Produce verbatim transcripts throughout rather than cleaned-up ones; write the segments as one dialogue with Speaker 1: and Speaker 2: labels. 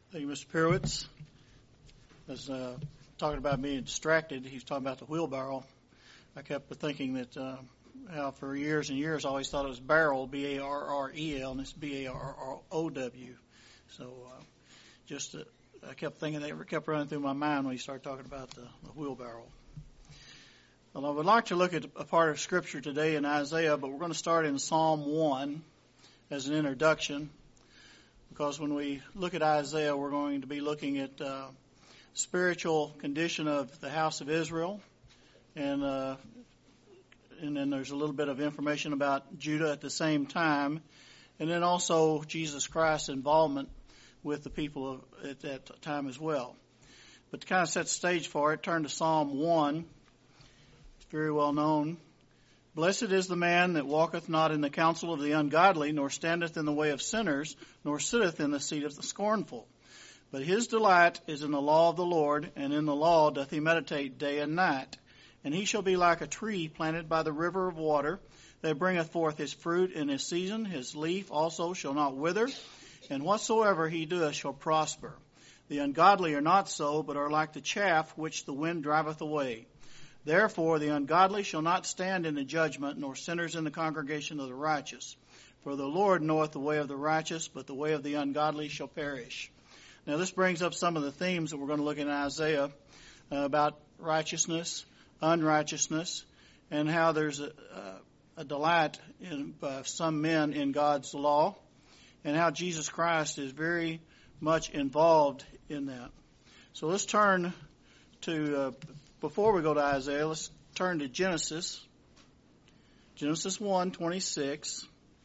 Speaker 1: Thank you, Mister Pirwitz. As uh, talking about being distracted, he's talking about the wheelbarrow. I kept thinking that uh, how for years and years I always thought it was barrel, B A R R E L, and it's B A R R O W. So uh, just uh, I kept thinking that, it kept running through my mind when he started talking about the, the wheelbarrow. Well, I would like to look at a part of Scripture today in Isaiah, but we're going to start in Psalm one as an introduction. Because when we look at Isaiah, we're going to be looking at uh, spiritual condition of the house of Israel, and uh, and then there's a little bit of information about Judah at the same time, and then also Jesus Christ's involvement with the people of, at that time as well. But to kind of set the stage for it, turn to Psalm one. It's very well known. Blessed is the man that walketh not in the counsel of the ungodly, nor standeth in the way of sinners, nor sitteth in the seat of the scornful. But his delight is in the law of the Lord, and in the law doth he meditate day and night. And he shall be like a tree planted by the river of water, that bringeth forth his fruit in his season. His leaf also shall not wither, and whatsoever he doeth shall prosper. The ungodly are not so, but are like the chaff which the wind driveth away. Therefore the ungodly shall not stand in the judgment, nor sinners in the congregation of the righteous. For the Lord knoweth the way of the righteous, but the way of the ungodly shall perish. Now this brings up some of the themes that we're going to look at in Isaiah uh, about righteousness, unrighteousness, and how there's a, a, a delight in uh, some men in God's law, and how Jesus Christ is very much involved in that. So let's turn to... Uh, Before we go to Isaiah, let's turn to Genesis, Genesis one twenty-six,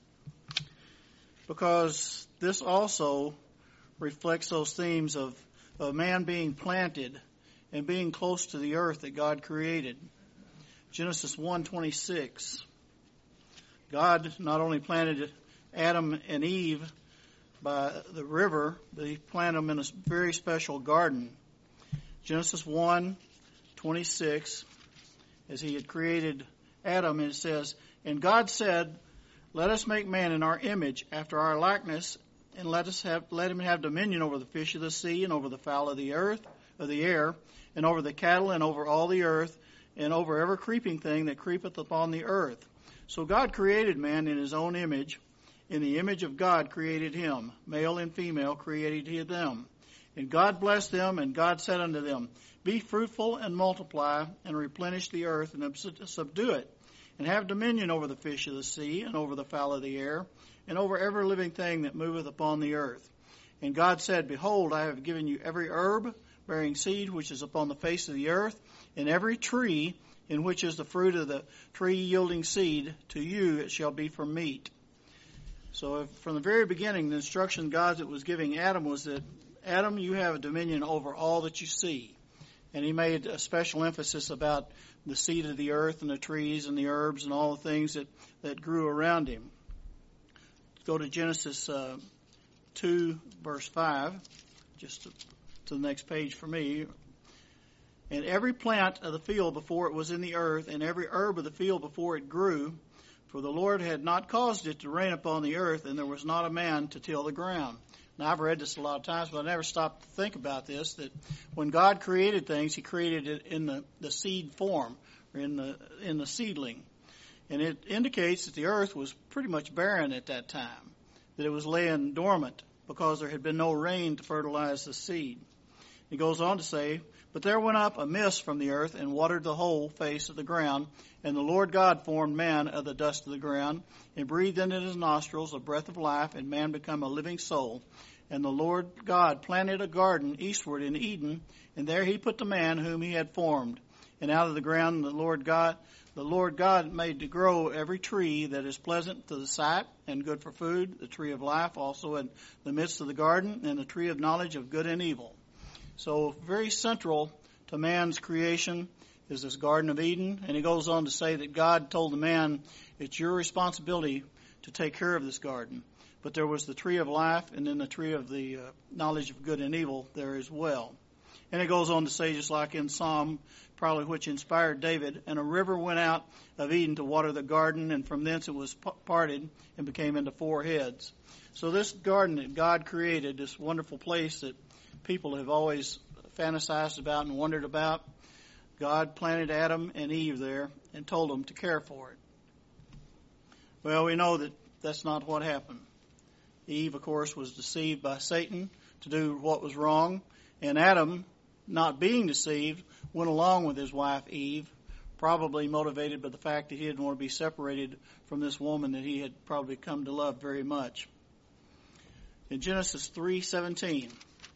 Speaker 1: because this also reflects those themes of, of man being planted and being close to the earth that God created. Genesis one twenty-six, God not only planted Adam and Eve by the river, but he planted them in a very special garden. Genesis one twenty-six, as he had created Adam, and it says, And God said, Let us make man in our image, after our likeness, and let us have let him have dominion over the fish of the sea, and over the fowl of the earth, of the air, and over the cattle, and over all the earth, and over every creeping thing that creepeth upon the earth. So God created man in his own image. In the image of God created him. Male and female created he them. And God blessed them, and God said unto them, Be fruitful and multiply, and replenish the earth, and subdue it, and have dominion over the fish of the sea, and over the fowl of the air, and over every living thing that moveth upon the earth. And God said, Behold, I have given you every herb bearing seed which is upon the face of the earth, and every tree in which is the fruit of the tree yielding seed, to you it shall be for meat. So if, from the very beginning, the instruction God that was giving Adam was that, Adam, you have a dominion over all that you see. And he made a special emphasis about the seed of the earth and the trees and the herbs and all the things that, that grew around him. Go to Genesis uh, two, verse five, just to, to the next page for me. And every plant of the field before it was in the earth, and every herb of the field before it grew, for the Lord had not caused it to rain upon the earth, and there was not a man to till the ground. Now, I've read this a lot of times, but I never stopped to think about this, that when God created things, he created it in the, the seed form, or in the in the seedling. And it indicates that the earth was pretty much barren at that time, that it was laying dormant because there had been no rain to fertilize the seed. He goes on to say, But there went up a mist from the earth and watered the whole face of the ground, and the Lord God formed man of the dust of the ground, and breathed into his nostrils a breath of life, and man became a living soul. And the Lord God planted a garden eastward in Eden, and there he put the man whom he had formed. And out of the ground the Lord God, the Lord God made to grow every tree that is pleasant to the sight and good for food, the tree of life also in the midst of the garden, and the tree of knowledge of good and evil. So very central to man's creation is this Garden of Eden. And he goes on to say that God told the man, it's your responsibility to take care of this garden. But there was the tree of life, and then the tree of the uh, knowledge of good and evil there as well. And it goes on to say, just like in Psalm, probably which inspired David, and a river went out of Eden to water the garden, and from thence it was parted and became into four heads. So this garden that God created, this wonderful place that people have always fantasized about and wondered about, God planted Adam and Eve there and told them to care for it. Well, we know that that's not what happened. Eve, of course, was deceived by Satan to do what was wrong, and Adam, not being deceived, went along with his wife Eve, probably motivated by the fact that he didn't want to be separated from this woman that he had probably come to love very much. In Genesis three seventeen,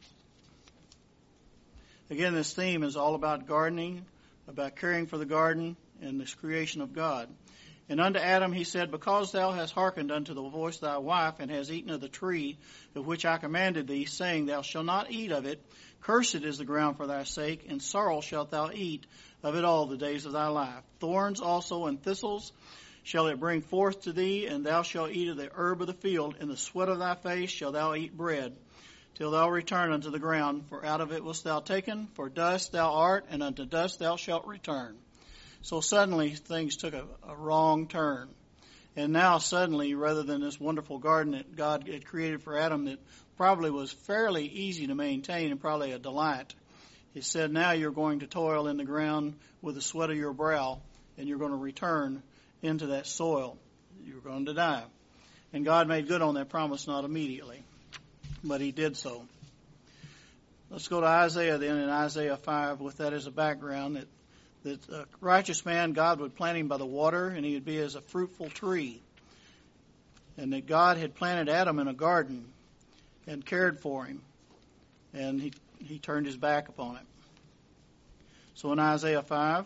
Speaker 1: again, this theme is all about gardening, about caring for the garden and this creation of God. And unto Adam he said, Because thou hast hearkened unto the voice of thy wife, and hast eaten of the tree of which I commanded thee, saying, Thou shalt not eat of it, cursed is the ground for thy sake, and sorrow shalt thou eat of it all the days of thy life. Thorns also and thistles shall it bring forth to thee, and thou shalt eat of the herb of the field. In the sweat of thy face shalt thou eat bread, till thou return unto the ground, for out of it wast thou taken, for dust thou art, and unto dust thou shalt return. So suddenly things took a, a wrong turn. And now suddenly, rather than this wonderful garden that God had created for Adam that probably was fairly easy to maintain and probably a delight, he said, now you're going to toil in the ground with the sweat of your brow, and you're going to return into that soil. You're going to die. And God made good on that promise, not immediately, but he did so. Let's go to Isaiah then, in Isaiah five, with that as a background, that that a righteous man, God would plant him by the water, and he would be as a fruitful tree. And that God had planted Adam in a garden and cared for him, and he, he turned his back upon it. So in Isaiah five,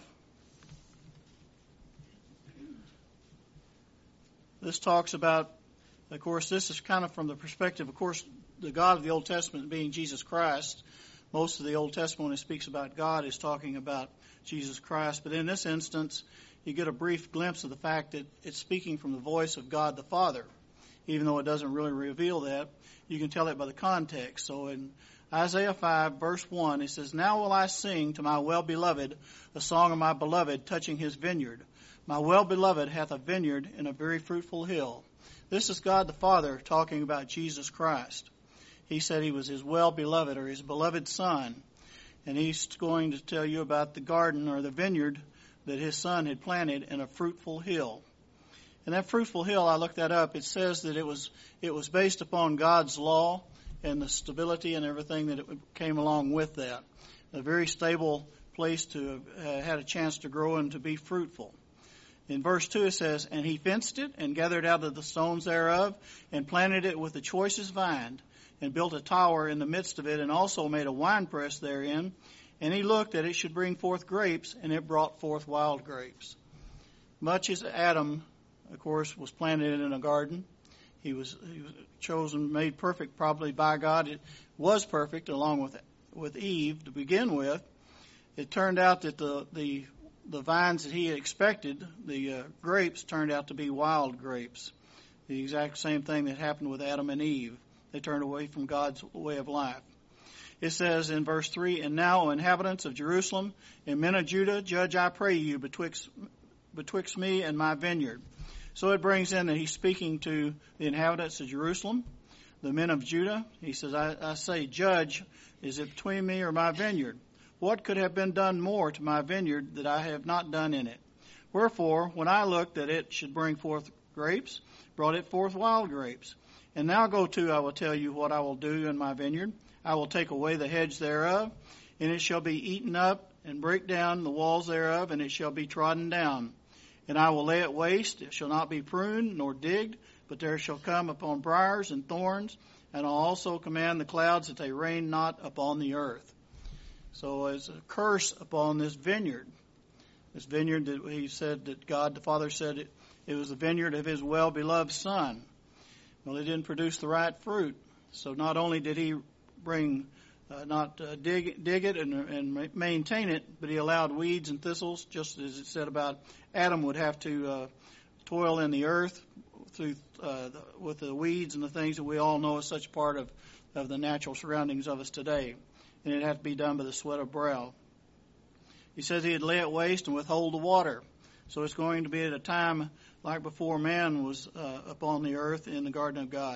Speaker 1: this talks about, of course, this is kind of from the perspective, of course, the God of the Old Testament being Jesus Christ. Most of the Old Testament, when it speaks about God, is talking about Jesus Christ. But in this instance, you get a brief glimpse of the fact that it's speaking from the voice of God the Father. Even though it doesn't really reveal that, you can tell it by the context. So in Isaiah five, verse one, it says, Now will I sing to my well-beloved a song of my beloved touching his vineyard. My well-beloved hath a vineyard in a very fruitful hill. This is God the Father talking about Jesus Christ. He said he was his well-beloved, or his beloved son. And he's going to tell you about the garden or the vineyard that his son had planted in a fruitful hill. And that fruitful hill, I looked that up, it says that it was it was based upon God's law and the stability and everything that it came along with that. A very stable place to have uh, had a chance to grow and to be fruitful. In verse two it says, And he fenced it and gathered out of the stones thereof and planted it with the choicest vine, and built a tower in the midst of it, and also made a winepress therein. And he looked that it should bring forth grapes, and it brought forth wild grapes. Much as Adam, of course, was planted in a garden, he was, he was chosen, made perfect probably by God. It was perfect along with with Eve to begin with. It turned out that the the, the vines that he had expected, the uh, grapes, turned out to be wild grapes. The exact same thing that happened with Adam and Eve. They turned away from God's way of life. It says in verse three, And now, O inhabitants of Jerusalem and men of Judah, judge, I pray you, betwixt, betwixt me and my vineyard. So it brings in that he's speaking to the inhabitants of Jerusalem, the men of Judah. He says, I, I say, judge, is it between me or my vineyard? What could have been done more to my vineyard that I have not done in it? Wherefore, when I looked that it should bring forth grapes, brought it forth wild grapes. And now go to, I will tell you what I will do in my vineyard. I will take away the hedge thereof, and it shall be eaten up, and break down the walls thereof, and it shall be trodden down. And I will lay it waste, it shall not be pruned nor digged, but there shall come upon briars and thorns, and I'll also command the clouds that they rain not upon the earth. So as a curse upon this vineyard, this vineyard that he said that God the Father said it, it was the vineyard of his well-beloved Son. Well, it didn't produce the right fruit. So not only did he bring, uh, not uh, dig, dig it and, and maintain it, but he allowed weeds and thistles, just as it said about Adam would have to uh, toil in the earth through uh, the, with the weeds and the things that we all know is such part of, of the natural surroundings of us today. And it had to be done by the sweat of brow. He says he'd lay it waste and withhold the water. So it's going to be at a time like before man was uh, upon the earth in the garden of God.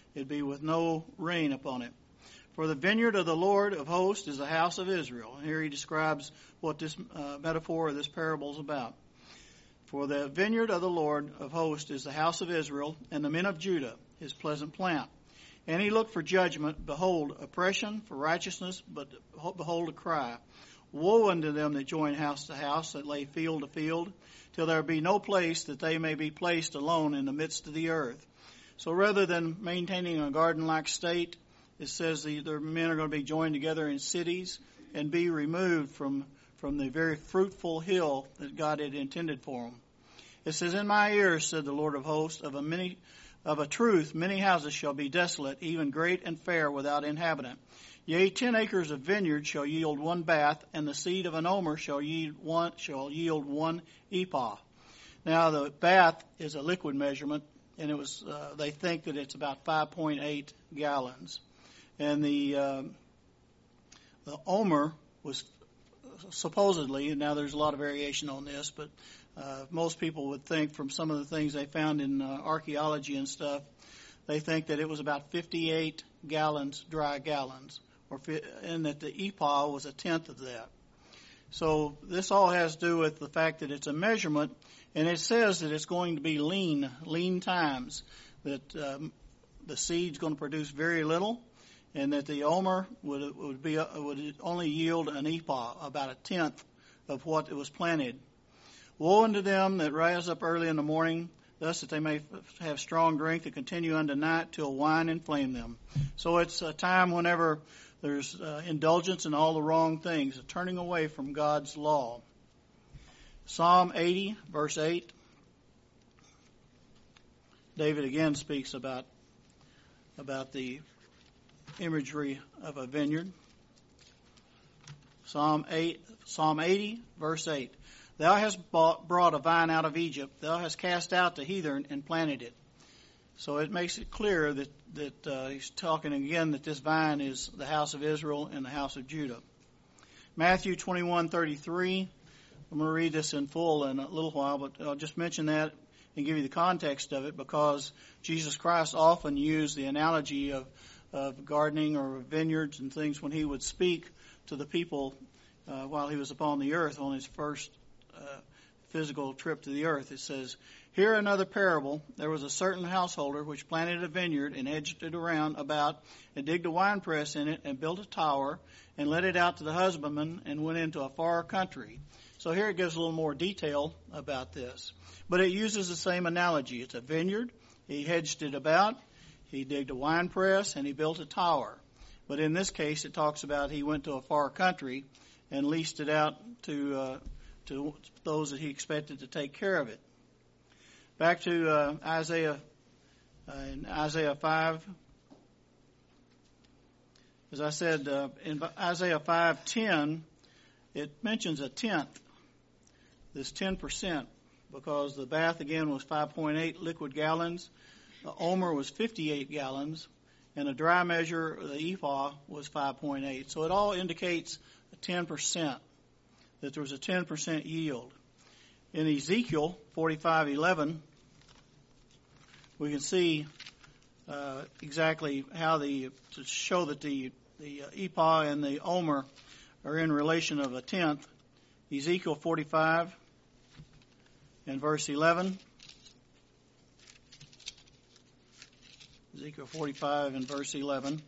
Speaker 1: It'd be with no rain upon it. For the vineyard of the Lord of hosts is the house of Israel. And here he describes what this uh, metaphor or this parable is about. For the vineyard of the Lord of hosts is the house of Israel, and the men of Judah his pleasant plant. And he looked for judgment, behold, oppression, for righteousness, but behold, a cry. Woe unto them that join house to house, that lay field to field, till there be no place that they may be placed alone in the midst of the earth. So rather than maintaining a garden-like state, it says the, the men are going to be joined together in cities and be removed from, from the very fruitful hill that God had intended for them. It says, In my ears, said the Lord of hosts, of a many, of a truth, many houses shall be desolate, even great and fair, without inhabitant. Yea, ten acres of vineyard shall yield one bath, and the seed of an omer shall yield one, shall yield one ephah. Now, the bath is a liquid measurement, and it was uh, they think that it's about five point eight gallons. And the uh, the omer was supposedly, now there's a lot of variation on this, but uh, most people would think from some of the things they found in uh, archaeology and stuff, they think that it was about fifty-eight gallons, dry gallons, or and that the ephah was a tenth of that. So this all has to do with the fact that it's a measurement, and it says that it's going to be lean, lean times, that um, the seed's going to produce very little, and that the omer would would be would only yield an ephah, about a tenth of what it was planted. Woe unto them that rise up early in the morning, thus that they may have strong drink to continue unto night till wine inflame them. So it's a time whenever there's uh, indulgence in all the wrong things, a turning away from God's law. Psalm eighty, verse eight. David again speaks about about the imagery of a vineyard. Psalm eight, Psalm eighty, verse eight. Thou hast bought, brought a vine out of Egypt. Thou hast cast out the heathen and planted it. So it makes it clear that, that uh, he's talking again that this vine is the house of Israel and the house of Judah. Matthew twenty-one thirty-three. I'm going to read this in full in a little while, but I'll just mention that and give you the context of it, because Jesus Christ often used the analogy of, of gardening or vineyards and things when he would speak to the people uh, while he was upon the earth on his first uh, physical trip to the earth. It says, Here another parable. There was a certain householder which planted a vineyard and hedged it around about and digged a winepress in it and built a tower and let it out to the husbandman and went into a far country. So here it gives a little more detail about this. But it uses the same analogy. It's a vineyard. He hedged it about. He digged a winepress and he built a tower. But in this case, it talks about he went to a far country and leased it out to uh, to those that he expected to take care of it. Back to uh, Isaiah, uh, in Isaiah five. As I said, uh, in Isaiah five ten, it mentions a tenth. This ten percent, because the bath again was five point eight liquid gallons, the omer was fifty-eight gallons, and a dry measure, the ephah, was five point eight. So it all indicates a ten percent, that there was a ten percent yield. In Ezekiel forty-five eleven, we can see uh, exactly how the, to show that the, the ephah and the omer are in relation of a tenth. Ezekiel forty-five and verse eleven. Ezekiel forty-five and verse eleven.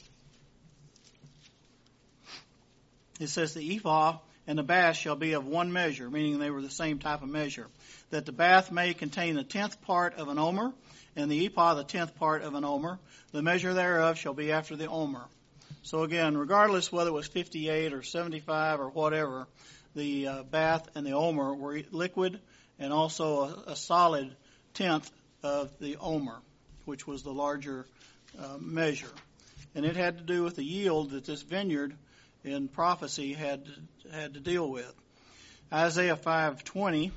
Speaker 1: It says, The ephah and the bath shall be of one measure, meaning they were the same type of measure, that the bath may contain the tenth part of an omer, and the ephah the tenth part of an omer. The measure thereof shall be after the omer. So again, regardless whether it was fifty-eight or seventy-five or whatever, the uh, bath and the omer were liquid, and also a, a solid tenth of the omer, which was the larger uh, measure. And it had to do with the yield that this vineyard in prophecy had had to deal with. Isaiah five twenty,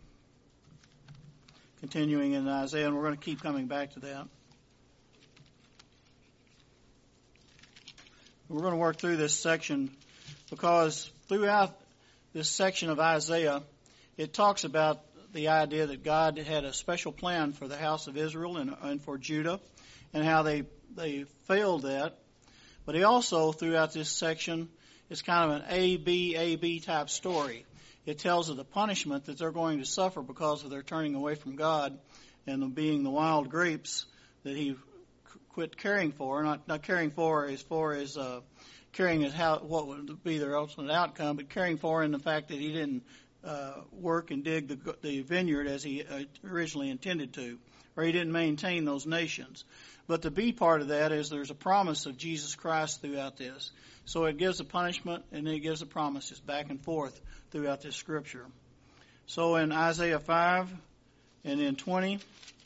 Speaker 1: continuing in Isaiah, and we're going to keep coming back to that. We're going to work through this section because throughout this section of Isaiah, it talks about the idea that God had a special plan for the house of Israel and, and for Judah, and how they they failed that. But he also, throughout this section, it's kind of an A, B, A, B type story. It tells of the punishment that they're going to suffer because of their turning away from God and being the wild grapes that he quit caring for, not not caring for as far as uh, caring as how what would be their ultimate outcome, but caring for in the fact that he didn't uh, work and dig the, the vineyard as he uh, originally intended to, or he didn't maintain those nations. But the B part of that is there's a promise of Jesus Christ throughout this. So it gives a punishment and it gives a promise. It's back and forth throughout this scripture. So in Isaiah five and in twenty,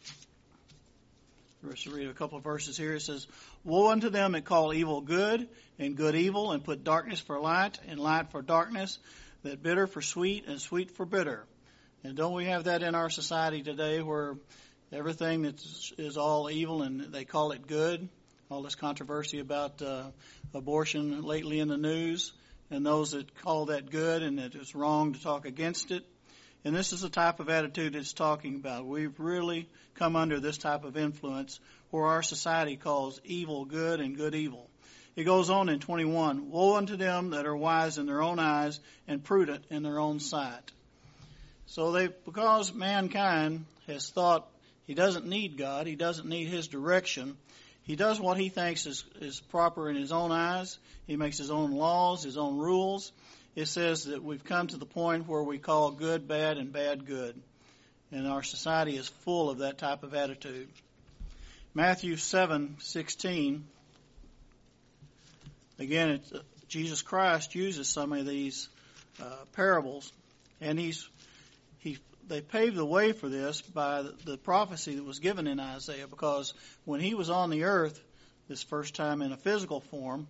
Speaker 1: let's read a couple of verses here. It says, "Woe unto them that call evil good and good evil, and put darkness for light and light for darkness, that bitter for sweet and sweet for bitter." And don't we have that in our society today, where everything that is all evil and they call it good? All this controversy about uh, abortion lately in the news, and those that call that good and that it's wrong to talk against it. And this is the type of attitude it's talking about. We've really come under this type of influence where our society calls evil good and good evil. It goes on in twenty-one, "Woe unto them that are wise in their own eyes and prudent in their own sight." So they, because mankind has thought he doesn't need God, he doesn't need his direction, he does what he thinks is, is proper in his own eyes. He makes his own laws, his own rules. It says that we've come to the point where we call good bad and bad good. And our society is full of that type of attitude. Matthew seven sixteen. Again, it's, uh, Jesus Christ uses some of these uh, parables, and he's he they paved the way for this by the, the prophecy that was given in Isaiah, because when he was on the earth this first time in a physical form,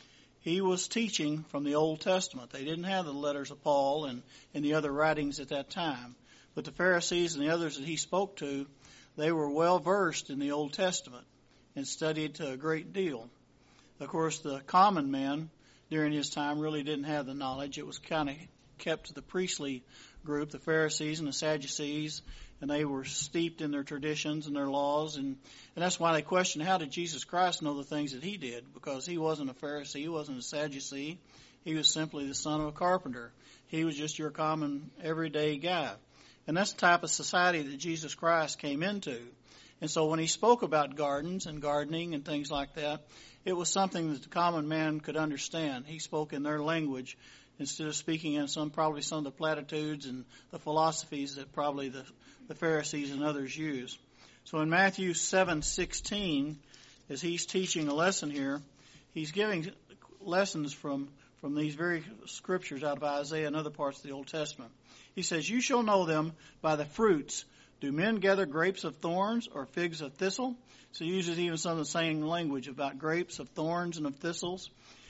Speaker 1: he was teaching from the Old Testament. They didn't have the letters of Paul and, and the other writings at that time. But the Pharisees and the others that he spoke to, they were well versed in the Old Testament and studied to a great deal. Of course, the common man during his time really didn't have the knowledge. It was kind of kept to the priestly group, the Pharisees and the Sadducees, and they were steeped in their traditions and their laws. And, and that's why they questioned, how did Jesus Christ know the things that he did? Because he wasn't a Pharisee, he wasn't a Sadducee. He was simply the son of a carpenter. He was just your common, everyday guy. And that's the type of society that Jesus Christ came into. And so when he spoke about gardens and gardening and things like that, it was something that the common man could understand. He spoke in their language instead of speaking in some, probably some of the platitudes and the philosophies that probably the, the Pharisees and others use. So in Matthew seven sixteen, as he's teaching a lesson here, he's giving lessons from, from these very scriptures out of Isaiah and other parts of the Old Testament. He says, "You shall know them by the fruits. Do men gather grapes of thorns or figs of thistle?" So he uses even some of the same language about grapes of thorns and of thistles.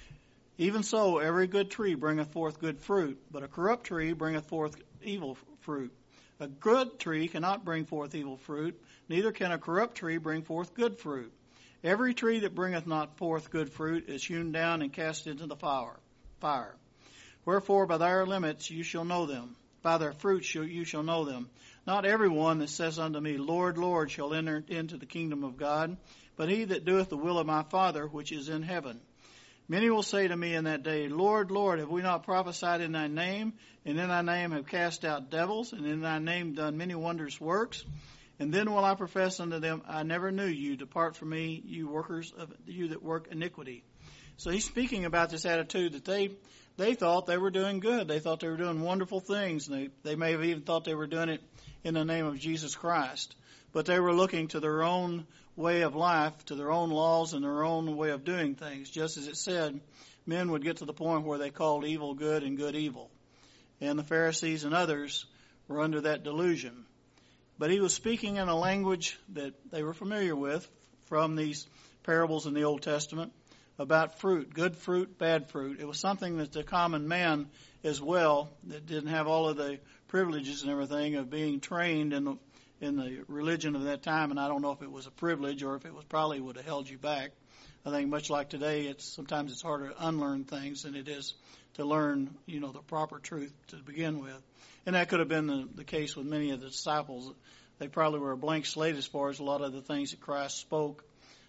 Speaker 1: "Even so, every good tree bringeth forth good fruit, but a corrupt tree bringeth forth evil fruit. A good tree cannot bring forth evil fruit, neither can a corrupt tree bring forth good fruit. Every tree that bringeth not forth good fruit is hewn down and cast into the fire. Fire. Wherefore by their limits you shall know them. By their fruits you shall know them. Not every one that says unto me, Lord, Lord, shall enter into the kingdom of God, but he that doeth the will of my Father which is in heaven. Many will say to me in that day, Lord, Lord, have we not prophesied in thy name, and in thy name have cast out devils, and in thy name done many wondrous works? And then will I profess unto them, I never knew you. Depart from me, you workers of you that work iniquity." So he's speaking about this attitude that they they thought they were doing good. They thought they were doing wonderful things. And they, they may have even thought they were doing it in the name of Jesus Christ. But they were looking to their own way of life, to their own laws and their own way of doing things. Just as it said, men would get to the point where they called evil good and good evil. And the Pharisees and others were under that delusion. But he was speaking in a language that they were familiar with from these parables in the Old Testament about fruit, good fruit, bad fruit. It was something that the common man as well, that didn't have all of the privileges and everything of being trained in the in the religion of that time, and I don't know if it was a privilege or if it was probably would have held you back. I think much like today, it's sometimes it's harder to unlearn things than it is to learn, you know, the proper truth to begin with. And that could have been the, the case with many of the disciples. They probably were a blank slate as far as a lot of the things that Christ spoke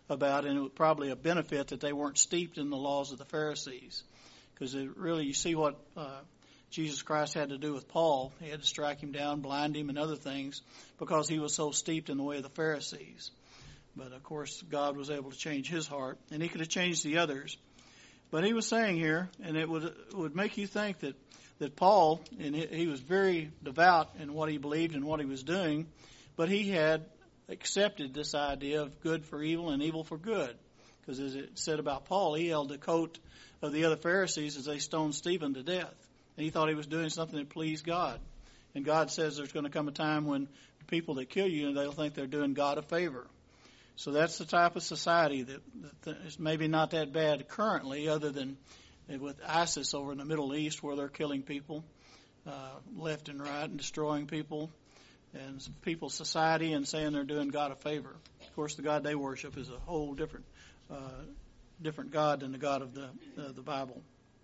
Speaker 1: about, and it was probably a benefit that they weren't steeped in the laws of the Pharisees. Because really, you see what uh, Jesus Christ had to do with Paul. He had to strike him down, blind him, and other things because he was so steeped in the way of the Pharisees. But, of course, God was able to change his heart, and he could have changed the others. But he was saying here, and it would it would make you think that, that Paul, and he, he was very devout in what he believed and what he was doing, but he had accepted this idea of good for evil and evil for good. Because as it said about Paul, he held the coat of the other Pharisees as they stoned Stephen to death. And he thought he was doing something that pleased God. And God says there's going to come a time when people that kill you, they'll think they're doing God a favor. So that's the type of society that, that is maybe not that bad currently, other than with ISIS over in the Middle East, where they're killing people uh, left and right and destroying people and people's society and saying they're doing God a favor. Of course, the God they worship is a whole different uh, different God than the God of the uh, the Bible.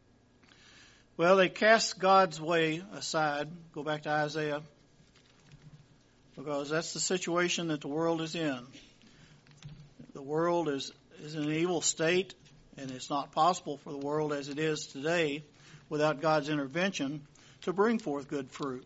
Speaker 1: Well, they cast God's way aside. Go back to Isaiah, because that's the situation that the world is in. The world is, is in an evil state, and it's not possible for the world as it is today without God's intervention to bring forth good fruit.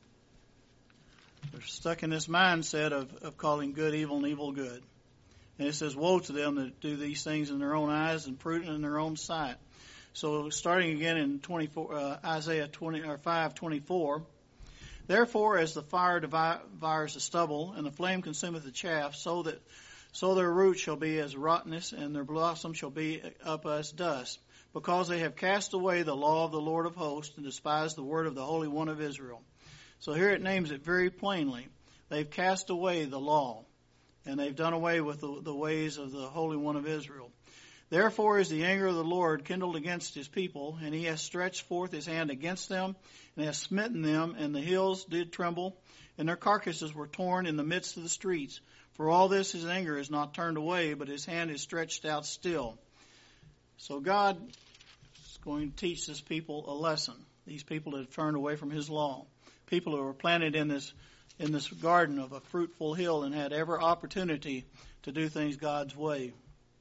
Speaker 1: They're stuck in this mindset of, of calling good evil and evil good. And it says, woe to them that do these things in their own eyes and prudent in their own sight. So starting again in twenty-four, uh, Isaiah twenty, or five twenty-four, therefore as the fire devours the stubble and the flame consumeth the chaff, so that so their root shall be as rottenness and their blossom shall be up as dust, because they have cast away the law of the Lord of hosts and despised the word of the Holy One of Israel. So here it names it very plainly. They've cast away the law, and they've done away with the, the ways of the Holy One of Israel. Therefore is the anger of the Lord kindled against his people, and he has stretched forth his hand against them, and has smitten them, and the hills did tremble, and their carcasses were torn in the midst of the streets. For all this his anger is not turned away, but his hand is stretched out still. So God is going to teach this people a lesson. These people that have turned away from his law. People who were planted in this in this garden of a fruitful hill and had every opportunity to do things God's way.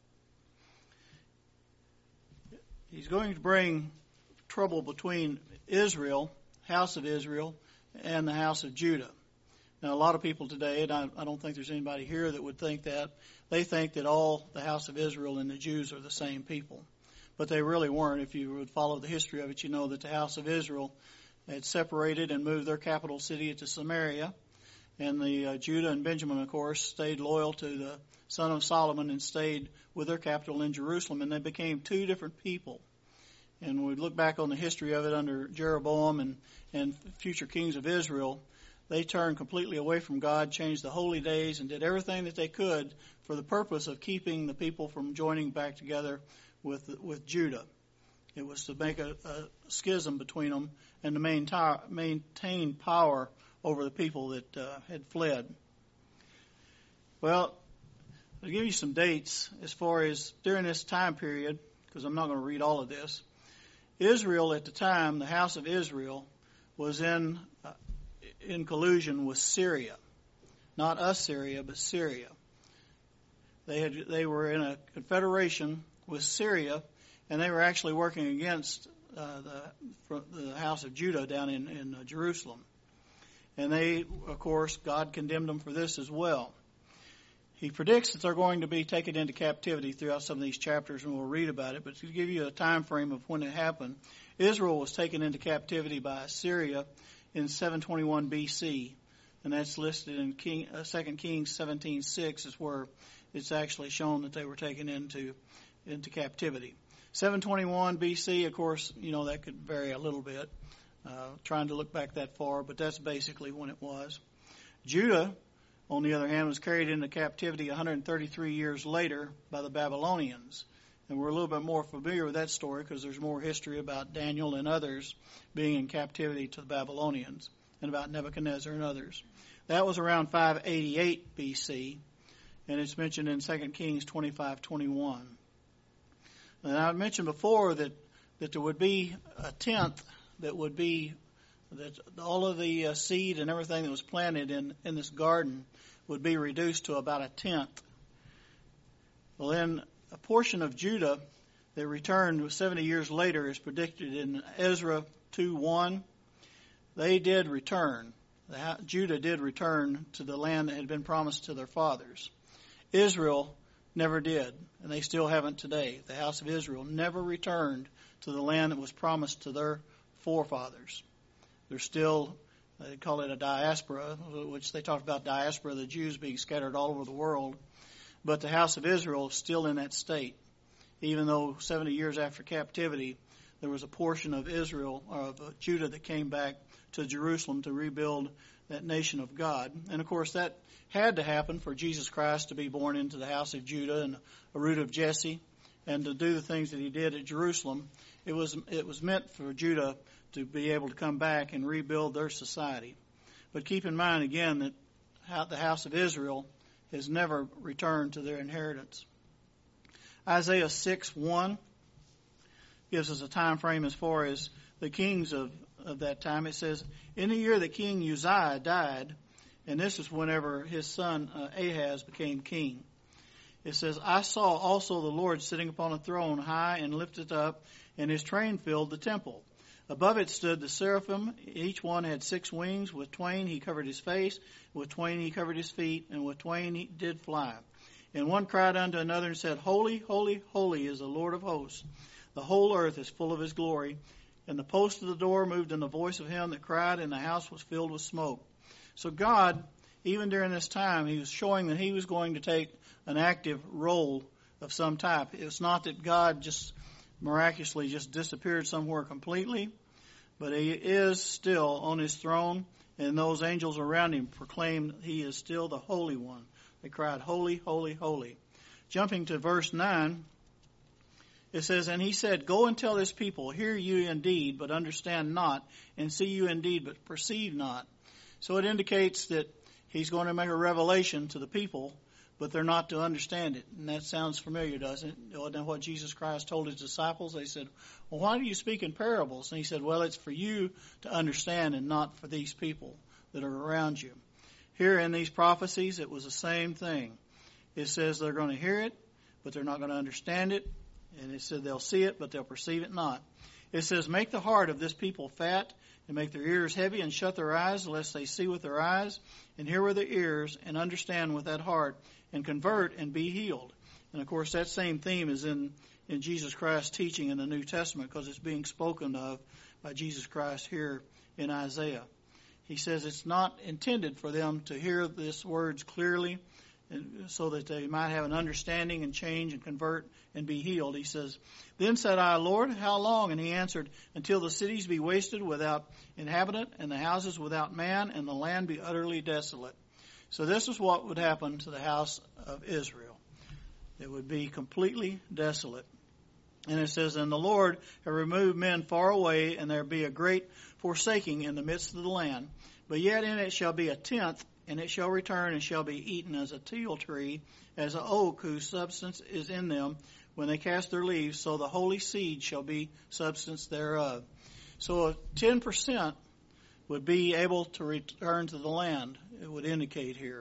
Speaker 1: He's going to bring trouble between Israel, house of Israel, and the house of Judah. Now, a lot of people today, and I, I don't think there's anybody here that would think that, they think that all the house of Israel and the Jews are the same people. But they really weren't. If you would follow the history of it, you know that the house of Israel had separated and moved their capital city to Samaria. And the uh, Judah and Benjamin, of course, stayed loyal to the son of Solomon and stayed with their capital in Jerusalem. And they became two different people. And we look back on the history of it under Jeroboam and, and future kings of Israel. They turned completely away from God, changed the holy days, and did everything that they could for the purpose of keeping the people from joining back together with with Judah. It was to make a, a schism between them and to maintain, maintain power over the people that uh, had fled. Well, I'll give you some dates as far as during this time period, because I'm not going to read all of this. Israel at the time, the house of Israel, was in uh, in collusion with Syria. Not Assyria, but Syria. They had they were in a confederation with Syria, and they were actually working against uh, the the house of Judah down in, in uh, Jerusalem. And they, of course, God condemned them for this as well. He predicts that they're going to be taken into captivity throughout some of these chapters, and we'll read about it. But to give you a time frame of when it happened, Israel was taken into captivity by Assyria in seven twenty-one B C, and that's listed in King, uh, Second Kings seventeen six is where it's actually shown that they were taken into into captivity. seven twenty-one B C, of course, you know, that could vary a little bit, uh, trying to look back that far, but that's basically when it was. Judah, on the other hand, was carried into captivity one hundred thirty-three years later by the Babylonians. And we're a little bit more familiar with that story because there's more history about Daniel and others being in captivity to the Babylonians and about Nebuchadnezzar and others. That was around five eighty-eight B C, and it's mentioned in Second Kings twenty-five twenty-one. And I mentioned before that, that there would be a tenth that would be, that all of the uh, seed and everything that was planted in, in this garden would be reduced to about a tenth. Well, then a portion of Judah that returned seventy years later is predicted in Ezra two one. They did return. The, Judah did return to the land that had been promised to their fathers. Israel never did, and they still haven't today. The house of Israel never returned to the land that was promised to their forefathers. They're still, they call it a diaspora, which they talked about diaspora, the Jews being scattered all over the world. But the house of Israel is still in that state. Even though seventy years after captivity, there was a portion of Israel, or of Judah, that came back to Jerusalem to rebuild that nation of God. And of course that had to happen for Jesus Christ to be born into the house of Judah and a root of Jesse, and to do the things that he did at Jerusalem. It was it was meant for Judah to be able to come back and rebuild their society. But keep in mind again that the house of Israel has never returned to their inheritance. Isaiah six one gives us a time frame as far as the kings of, of that time. It says, in the year that King Uzziah died, and this is whenever his son uh, Ahaz became king. It says, I saw also the Lord sitting upon a throne high and lifted up, and his train filled the temple. Above it stood the seraphim. Each one had six wings. With twain he covered his face, with twain he covered his feet, and with twain he did fly. And one cried unto another and said, Holy, holy, holy is the Lord of hosts. The whole earth is full of his glory. And the post of the door moved in the voice of him that cried, and the house was filled with smoke. So God, even during this time, he was showing that he was going to take an active role of some type. It's not that God just miraculously just disappeared somewhere completely, but he is still on his throne, and those angels around him proclaim he is still the Holy One. They cried, Holy, holy, holy. Jumping to verse nine, it says, And he said, Go and tell this people, hear you indeed, but understand not, and see you indeed, but perceive not. So it indicates that he's going to make a revelation to the people, but they're not to understand it. And that sounds familiar, doesn't it? Wasn't that what Jesus Christ told his disciples? They said, well, why do you speak in parables? And he said, well, it's for you to understand and not for these people that are around you. Here in these prophecies, it was the same thing. It says they're going to hear it, but they're not going to understand it. And it said they'll see it, but they'll perceive it not. It says, make the heart of this people fat, and make their ears heavy, and shut their eyes, lest they see with their eyes, and hear with their ears, and understand with that heart, and convert and be healed. And of course, that same theme is in, in Jesus Christ's teaching in the New Testament, because it's being spoken of by Jesus Christ here in Isaiah. He says it's not intended for them to hear these words clearly, and so that they might have an understanding and change and convert and be healed. He says, Then said I, Lord, how long? And he answered, Until the cities be wasted without inhabitant, and the houses without man, and the land be utterly desolate. So this is what would happen to the house of Israel. It would be completely desolate. And it says, And the Lord have removed men far away, and there be a great forsaking in the midst of the land. But yet in it shall be a tenth, and it shall return and shall be eaten as a teil tree, as an oak whose substance is in them, when they cast their leaves, so the holy seed shall be substance thereof. So ten percent would be able to return to the land, it would indicate here.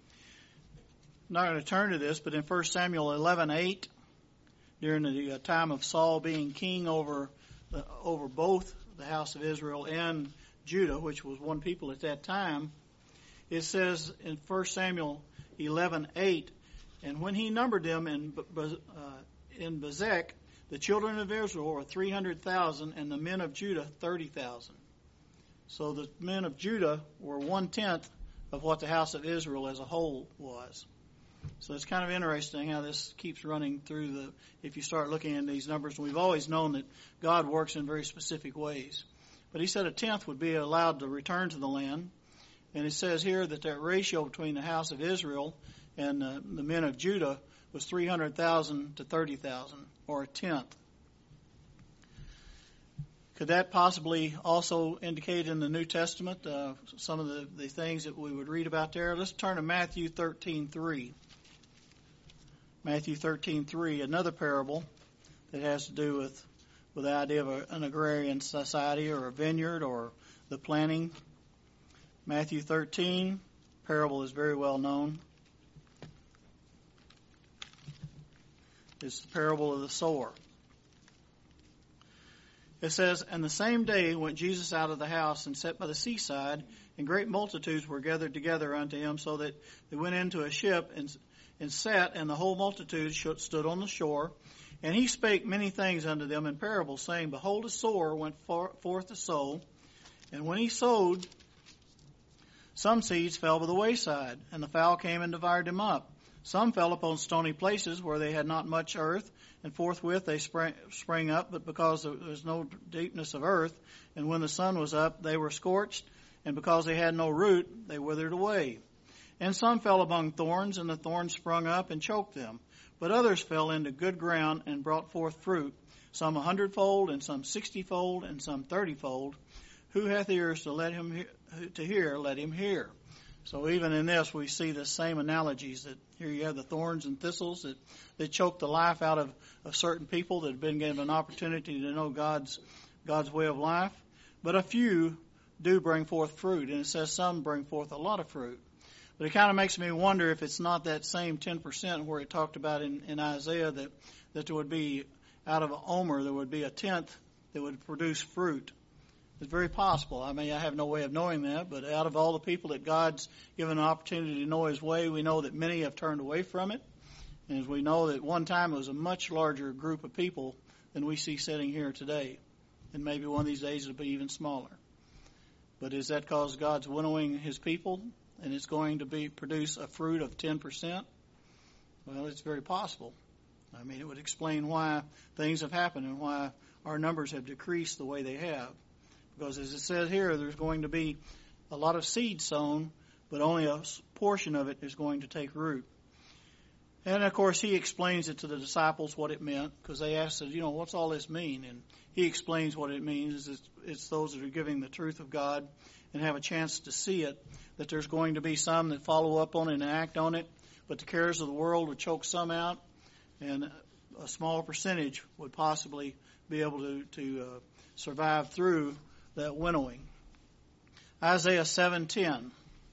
Speaker 1: I'm not going to turn to this, but in First Samuel eleven eight, during the uh, time of Saul being king over uh, over both the house of Israel and Judah, which was one people at that time, it says in First Samuel eleven eight, and when he numbered them in uh, in Bezek, the children of Israel were three hundred thousand, and the men of Judah thirty thousand. So the men of Judah were one tenth of what the house of Israel as a whole was. So it's kind of interesting how this keeps running through the, if you start looking at these numbers. We've always known that God works in very specific ways. But he said a tenth would be allowed to return to the land. And it says here that that ratio between the house of Israel and uh, the men of Judah was three hundred thousand to thirty thousand, or a tenth. Could that possibly also indicate in the New Testament uh, some of the, the things that we would read about there? Let's turn to Matthew thirteen three. Matthew thirteen three, another parable that has to do with, with the idea of a, an agrarian society or a vineyard or the planting. Matthew thirteen, parable is very well known. It's the parable of the sower. It says, "And the same day went Jesus out of the house and sat by the seaside, and great multitudes were gathered together unto him, so that they went into a ship and, and sat, and the whole multitude stood on the shore. And he spake many things unto them in parables, saying, Behold, a sower went forth to sow. And when he sowed, some seeds fell by the wayside, and the fowl came and devoured them up. Some fell upon stony places where they had not much earth, and forthwith they sprang, sprang up, but because there was no deepness of earth, and when the sun was up, they were scorched, and because they had no root, they withered away. And some fell among thorns, and the thorns sprung up and choked them. But others fell into good ground and brought forth fruit, some a hundredfold, and some sixtyfold, and some thirtyfold. Who hath ears to let him he- to hear, let him hear." So even in this, we see the same analogies, that here you have the thorns and thistles that, that choke the life out of, of certain people that have been given an opportunity to know God's God's way of life. But a few do bring forth fruit, and it says some bring forth a lot of fruit. But it kind of makes me wonder if it's not that same ten percent where it talked about in, in Isaiah that, that there would be, out of an omer, there would be a tenth that would produce fruit. It's very possible. I mean, I have no way of knowing that, but out of all the people that God's given an opportunity to know his way, we know that many have turned away from it. And as we know that one time it was a much larger group of people than we see sitting here today. And maybe one of these days it'll be even smaller. But is that because God's winnowing his people and it's going to be produce a fruit of ten percent? Well, it's very possible. I mean, it would explain why things have happened and why our numbers have decreased the way they have. Because as it says here, there's going to be a lot of seed sown, but only a portion of it is going to take root. And, of course, he explains it to the disciples what it meant, because they asked, you know, what's all this mean? And he explains what it means. It's, it's those that are giving the truth of God and have a chance to see it, that there's going to be some that follow up on it and act on it, but the cares of the world would choke some out, and a small percentage would possibly be able to, to uh, survive through that winnowing. Isaiah seven ten.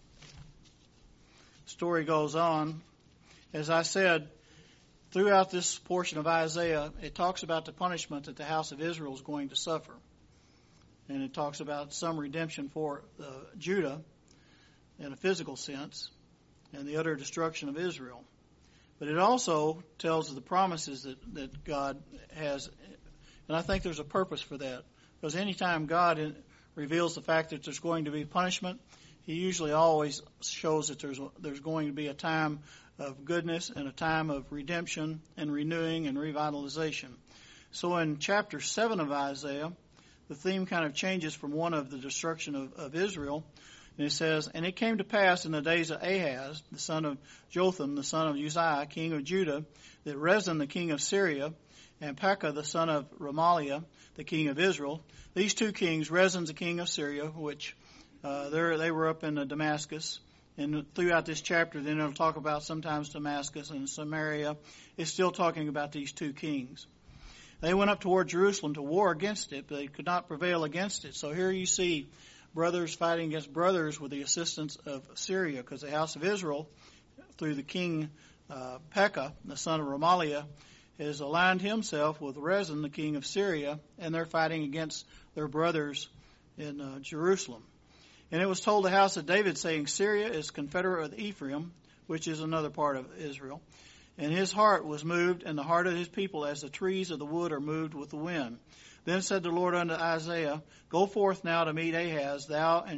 Speaker 1: Story goes on. As I said, throughout this portion of Isaiah, it talks about the punishment that the house of Israel is going to suffer. And it talks about some redemption for uh, Judah in a physical sense, and the utter destruction of Israel. But it also tells of the promises that, that God has, and I think there's a purpose for that. Because anytime God in, reveals the fact that there's going to be punishment, he usually always shows that there's there's going to be a time of goodness and a time of redemption and renewing and revitalization. So in chapter seven of Isaiah, the theme kind of changes from one of the destruction of, of Israel. And it says, "And it came to pass in the days of Ahaz, the son of Jotham, the son of Uzziah, king of Judah, that Rezin, the king of Syria, and Pekah, the son of Remaliah, the king of Israel," these two kings, Rezin's the king of Syria, which uh, they were up in uh, Damascus. And throughout this chapter, then it'll talk about sometimes Damascus and Samaria. It's still talking about these two kings. They went up toward Jerusalem to war against it, but they could not prevail against it. So here you see brothers fighting against brothers with the assistance of Syria, because the house of Israel, through the king uh, Pekah, the son of Remaliah, has aligned himself with Rezin, the king of Syria, and they're fighting against their brothers in uh, Jerusalem. And it was told the house of David, saying, "Syria is confederate with Ephraim," which is another part of Israel. "And his heart was moved, and the heart of his people as the trees of the wood are moved with the wind. Then said the Lord unto Isaiah, Go forth now to meet Ahaz, thou and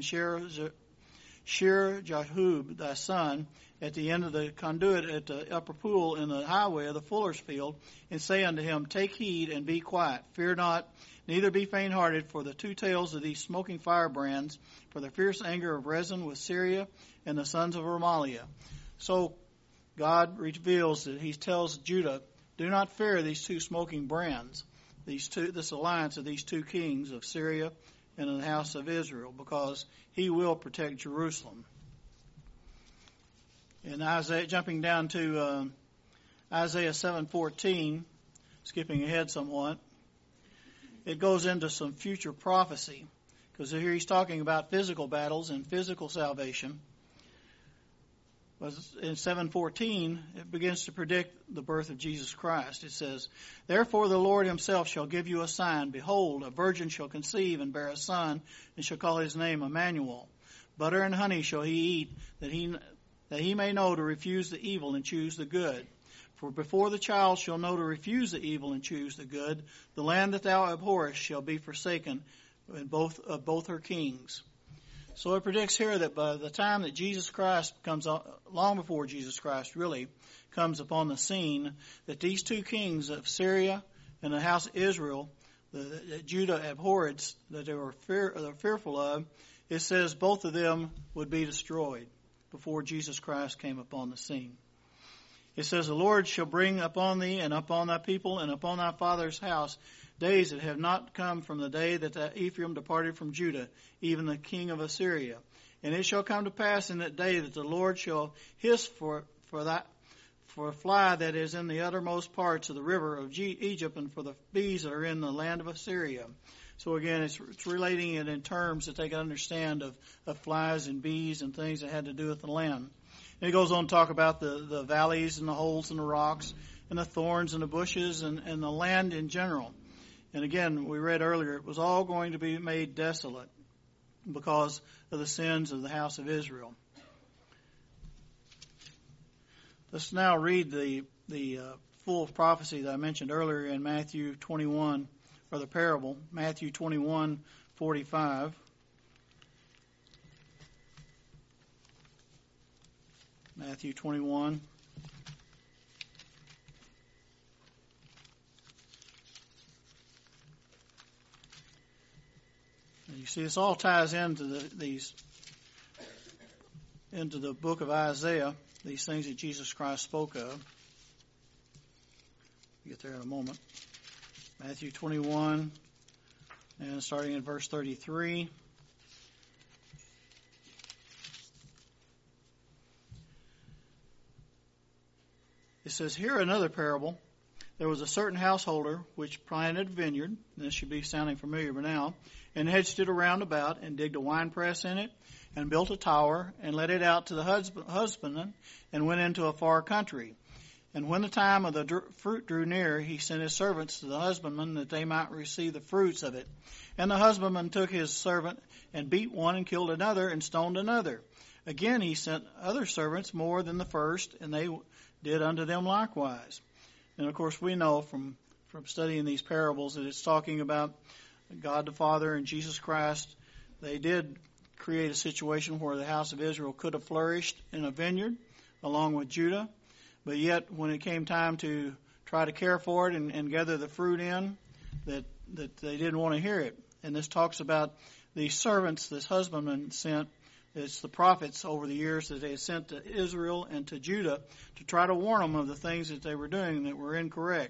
Speaker 1: Shear-Jashub thy son, at the end of the conduit at the upper pool in the highway of the fuller's field, and say unto him, Take heed and be quiet. Fear not, neither be faint-hearted for the two tails of these smoking firebrands, for the fierce anger of Rezin with Syria and the sons of Remaliah." So God reveals that he tells Judah, do not fear these two smoking brands, these two, this alliance of these two kings of Syria and of the house of Israel, because he will protect Jerusalem. In Isaiah, jumping down to uh, Isaiah seven fourteen, skipping ahead somewhat, it goes into some future prophecy, because here he's talking about physical battles and physical salvation. in seven fourteen, it begins to predict the birth of Jesus Christ. It says, "Therefore the Lord himself shall give you a sign. Behold, a virgin shall conceive and bear a son, and shall call his name Emmanuel. Butter and honey shall he eat, that he that he may know to refuse the evil and choose the good. For before the child shall know to refuse the evil and choose the good, the land that thou abhorrest shall be forsaken, and both of both her kings." So it predicts here that by the time that Jesus Christ comes, long before Jesus Christ really comes upon the scene, that these two kings of Syria and the house of Israel, that Judah abhorred, that they were fear, they're fearful of, it says both of them would be destroyed before Jesus Christ came upon the scene. It says, "The Lord shall bring upon thee and upon thy people and upon thy father's house days that have not come from the day that Ephraim departed from Judah, even the king of Assyria. And it shall come to pass in that day that the Lord shall hiss for for that for a fly that is in the uttermost parts of the river of G- Egypt, and for the bees that are in the land of Assyria." So again, it's, it's relating it in terms that they can understand of, of flies and bees and things that had to do with the land. And it goes on to talk about the, the valleys and the holes in the rocks and the thorns and the bushes and, and the land in general. And again, we read earlier, it was all going to be made desolate because of the sins of the house of Israel. Let's now read the the uh, full prophecy that I mentioned earlier in Matthew twenty-one, or the parable, Matthew twenty-one forty-five. Matthew twenty-one. And you see, this all ties into the, these into the book of Isaiah, these things that Jesus Christ spoke of. We'll get there in a moment. Matthew twenty-one, and starting in verse thirty-three. It says, "Here another parable. There was a certain householder which planted a vineyard," and this should be sounding familiar by now, "and hedged it around about, and digged a winepress in it, and built a tower, and let it out to the husbandman, and went into a far country. And when the time of the dr- fruit drew near, he sent his servants to the husbandman, that they might receive the fruits of it. And the husbandman took his servant, and beat one, and killed another, and stoned another. Again he sent other servants more than the first, and they did unto them likewise." And of course we know from, from studying these parables that it's talking about God the Father and Jesus Christ. They did create a situation where the house of Israel could have flourished in a vineyard along with Judah. But yet when it came time to try to care for it and, and gather the fruit in, that, that they didn't want to hear it. And this talks about these servants this husbandman sent. It's the prophets over the years that they had sent to Israel and to Judah to try to warn them of the things that they were doing that were incorrect.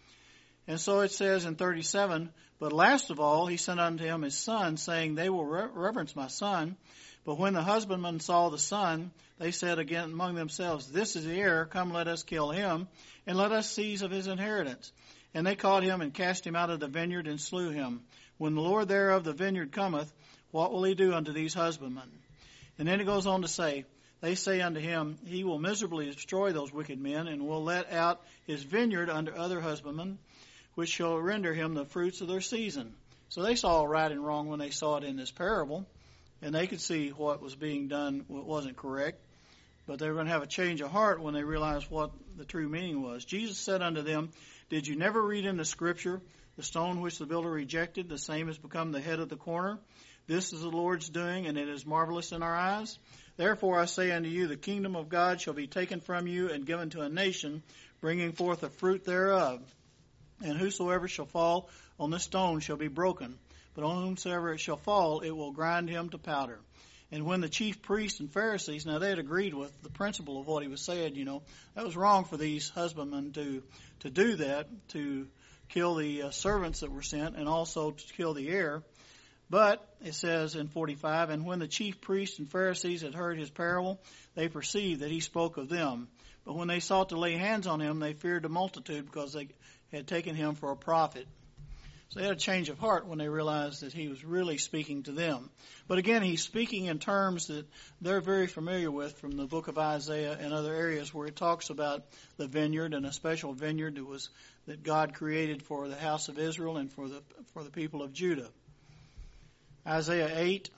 Speaker 1: And so it says in thirty-seven, "But last of all he sent unto him his son, saying, They will re- reverence my son. But when the husbandmen saw the son, they said again among themselves, This is the heir, come let us kill him, and let us seize of his inheritance. And they caught him and cast him out of the vineyard and slew him. When the Lord thereof the vineyard cometh, what will he do unto these husbandmen?" And then it goes on to say, "They say unto him, He will miserably destroy those wicked men, and will let out his vineyard unto other husbandmen, which shall render him the fruits of their season." So they saw right and wrong when they saw it in this parable, and they could see what was being done, what wasn't correct. But they were going to have a change of heart when they realized what the true meaning was. Jesus said unto them, "Did you never read in the Scripture, the stone which the builder rejected, the same has become the head of the corner? This is the Lord's doing, and it is marvelous in our eyes. Therefore I say unto you, the kingdom of God shall be taken from you and given to a nation, bringing forth the fruit thereof. And whosoever shall fall on this stone shall be broken, but on whomsoever it shall fall, it will grind him to powder." And when the chief priests and Pharisees, now they had agreed with the principle of what he was saying, you know, that was wrong for these husbandmen to, to do that, to kill the uh, servants that were sent, and also to kill the heir. But it says in forty-five, "And when the chief priests and Pharisees had heard his parable, they perceived that he spoke of them. But when they sought to lay hands on him, they feared the multitude, because they had taken him for a prophet." So they had a change of heart when they realized that he was really speaking to them. But again, he's speaking in terms that they're very familiar with from the book of Isaiah and other areas where it talks about the vineyard, and a special vineyard that was that God created for the house of Israel and for the for the people of Judah. Isaiah eight.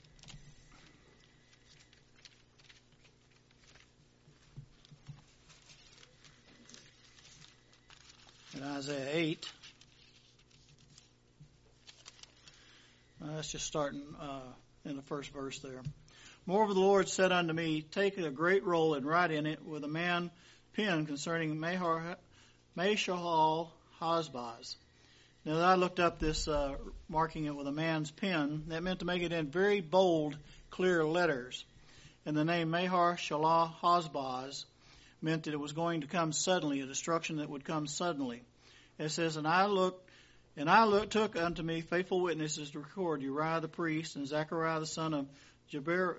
Speaker 1: In Isaiah eight. Uh, let's just start in, uh, in the first verse there. Moreover, the Lord said unto me, take a great roll and write in it with a man pen concerning Mahar, Mahar-shalal-hash-baz. Now, I looked up this uh, marking it with a man's pen. That meant to make it in very bold, clear letters. And the name Mahar-shalal-hash-baz meant that it was going to come suddenly, a destruction that would come suddenly. It says, and I looked, And I look, took unto me faithful witnesses to record Uriah the priest and Zechariah the son of Jeber,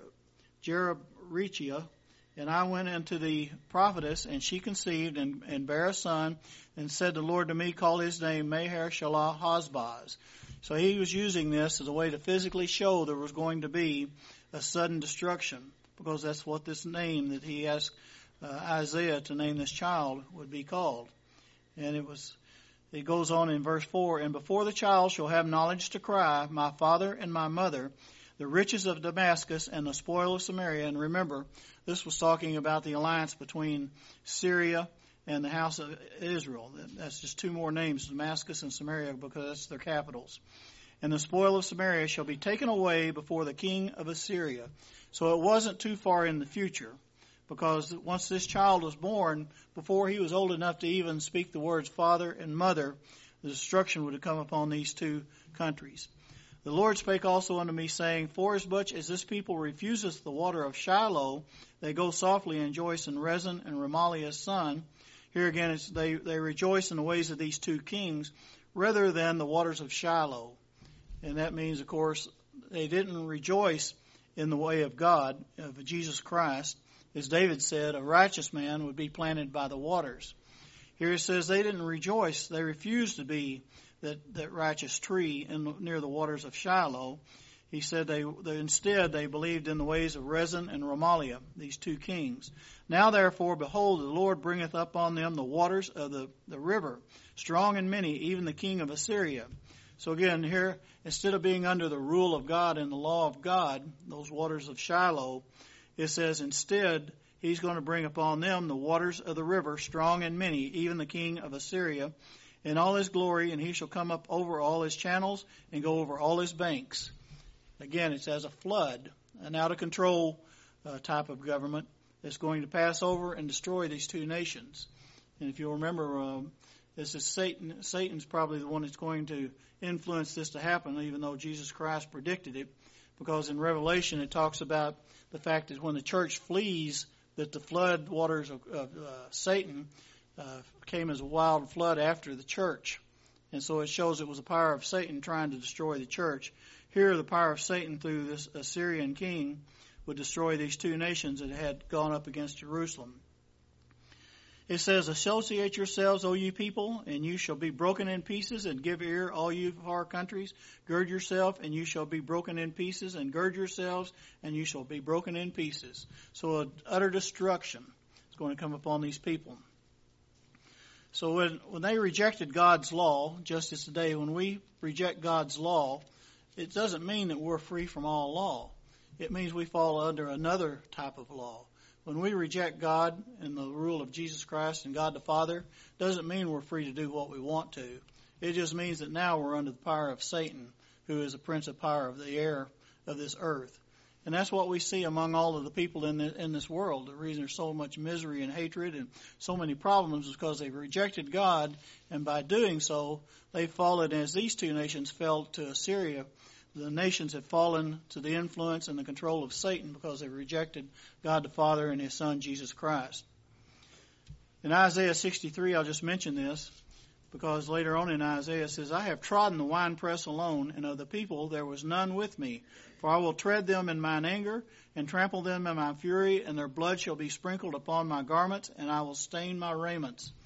Speaker 1: Jerebechiah. And I went unto the prophetess, and she conceived and, and bare a son, and said the Lord to me, call his name Mahar-shalal-hash-baz. So he was using this as a way to physically show there was going to be a sudden destruction, because that's what this name that he asked uh, Isaiah to name this child would be called. And it was... It goes on in verse four, and before the child shall have knowledge to cry, my father and my mother, the riches of Damascus and the spoil of Samaria. And remember, this was talking about the alliance between Syria and the house of Israel. That's just two more names, Damascus and Samaria, because that's their capitals. And the spoil of Samaria shall be taken away before the king of Assyria. So it wasn't too far in the future, because once this child was born, before he was old enough to even speak the words father and mother, the destruction would have come upon these two countries. The Lord spake also unto me, saying, for as much as this people refuseth the water of Shiloh, they go softly and rejoice in Rezin and Remaliah's son. Here again, it's they, they rejoice in the ways of these two kings, rather than the waters of Shiloh. And that means, of course, they didn't rejoice in the way of God, of Jesus Christ. As David said, a righteous man would be planted by the waters. Here it says they didn't rejoice. They refused to be that, that righteous tree in, near the waters of Shiloh. He said they, they instead they believed in the ways of Rezin and Remaliah, these two kings. Now therefore, behold, the Lord bringeth up on them the waters of the, the river, strong and many, even the king of Assyria. So again, here, instead of being under the rule of God and the law of God, those waters of Shiloh, it says, instead, he's going to bring upon them the waters of the river, strong and many, even the king of Assyria, in all his glory, and he shall come up over all his channels and go over all his banks. Again, it's as a flood, an out-of-control uh, type of government that's going to pass over and destroy these two nations. And if you'll remember, um, this is Satan. Satan's probably the one that's going to influence this to happen, even though Jesus Christ predicted it, because in Revelation it talks about the fact that when the church flees, that the flood waters of, of uh, Satan uh, came as a wild flood after the church. And so it shows it was the power of Satan trying to destroy the church. Here, the power of Satan through this Assyrian king would destroy these two nations that had gone up against Jerusalem. It says, associate yourselves, O ye people, and you shall be broken in pieces, and give ear, all you far countries. Gird yourself, and you shall be broken in pieces, and gird yourselves, and you shall be broken in pieces. So an utter destruction is going to come upon these people. So when, when they rejected God's law, just as today, when we reject God's law, it doesn't mean that we're free from all law. It means we fall under another type of law. When we reject God and the rule of Jesus Christ and God the Father, doesn't mean we're free to do what we want to. It just means that now we're under the power of Satan, who is the prince of power of the air of this earth. And that's what we see among all of the people in, the, in this world. The reason there's so much misery and hatred and so many problems is because they've rejected God, and by doing so, they've fallen, as these two nations fell to Assyria. The nations have fallen to the influence and the control of Satan because they rejected God the Father and His Son, Jesus Christ. In Isaiah sixty-three, I'll just mention this, because later on in Isaiah it says, I have trodden the winepress alone, and of the people there was none with me. For I will tread them in mine anger, and trample them in my fury, and their blood shall be sprinkled upon my garments, and I will stain my raiments.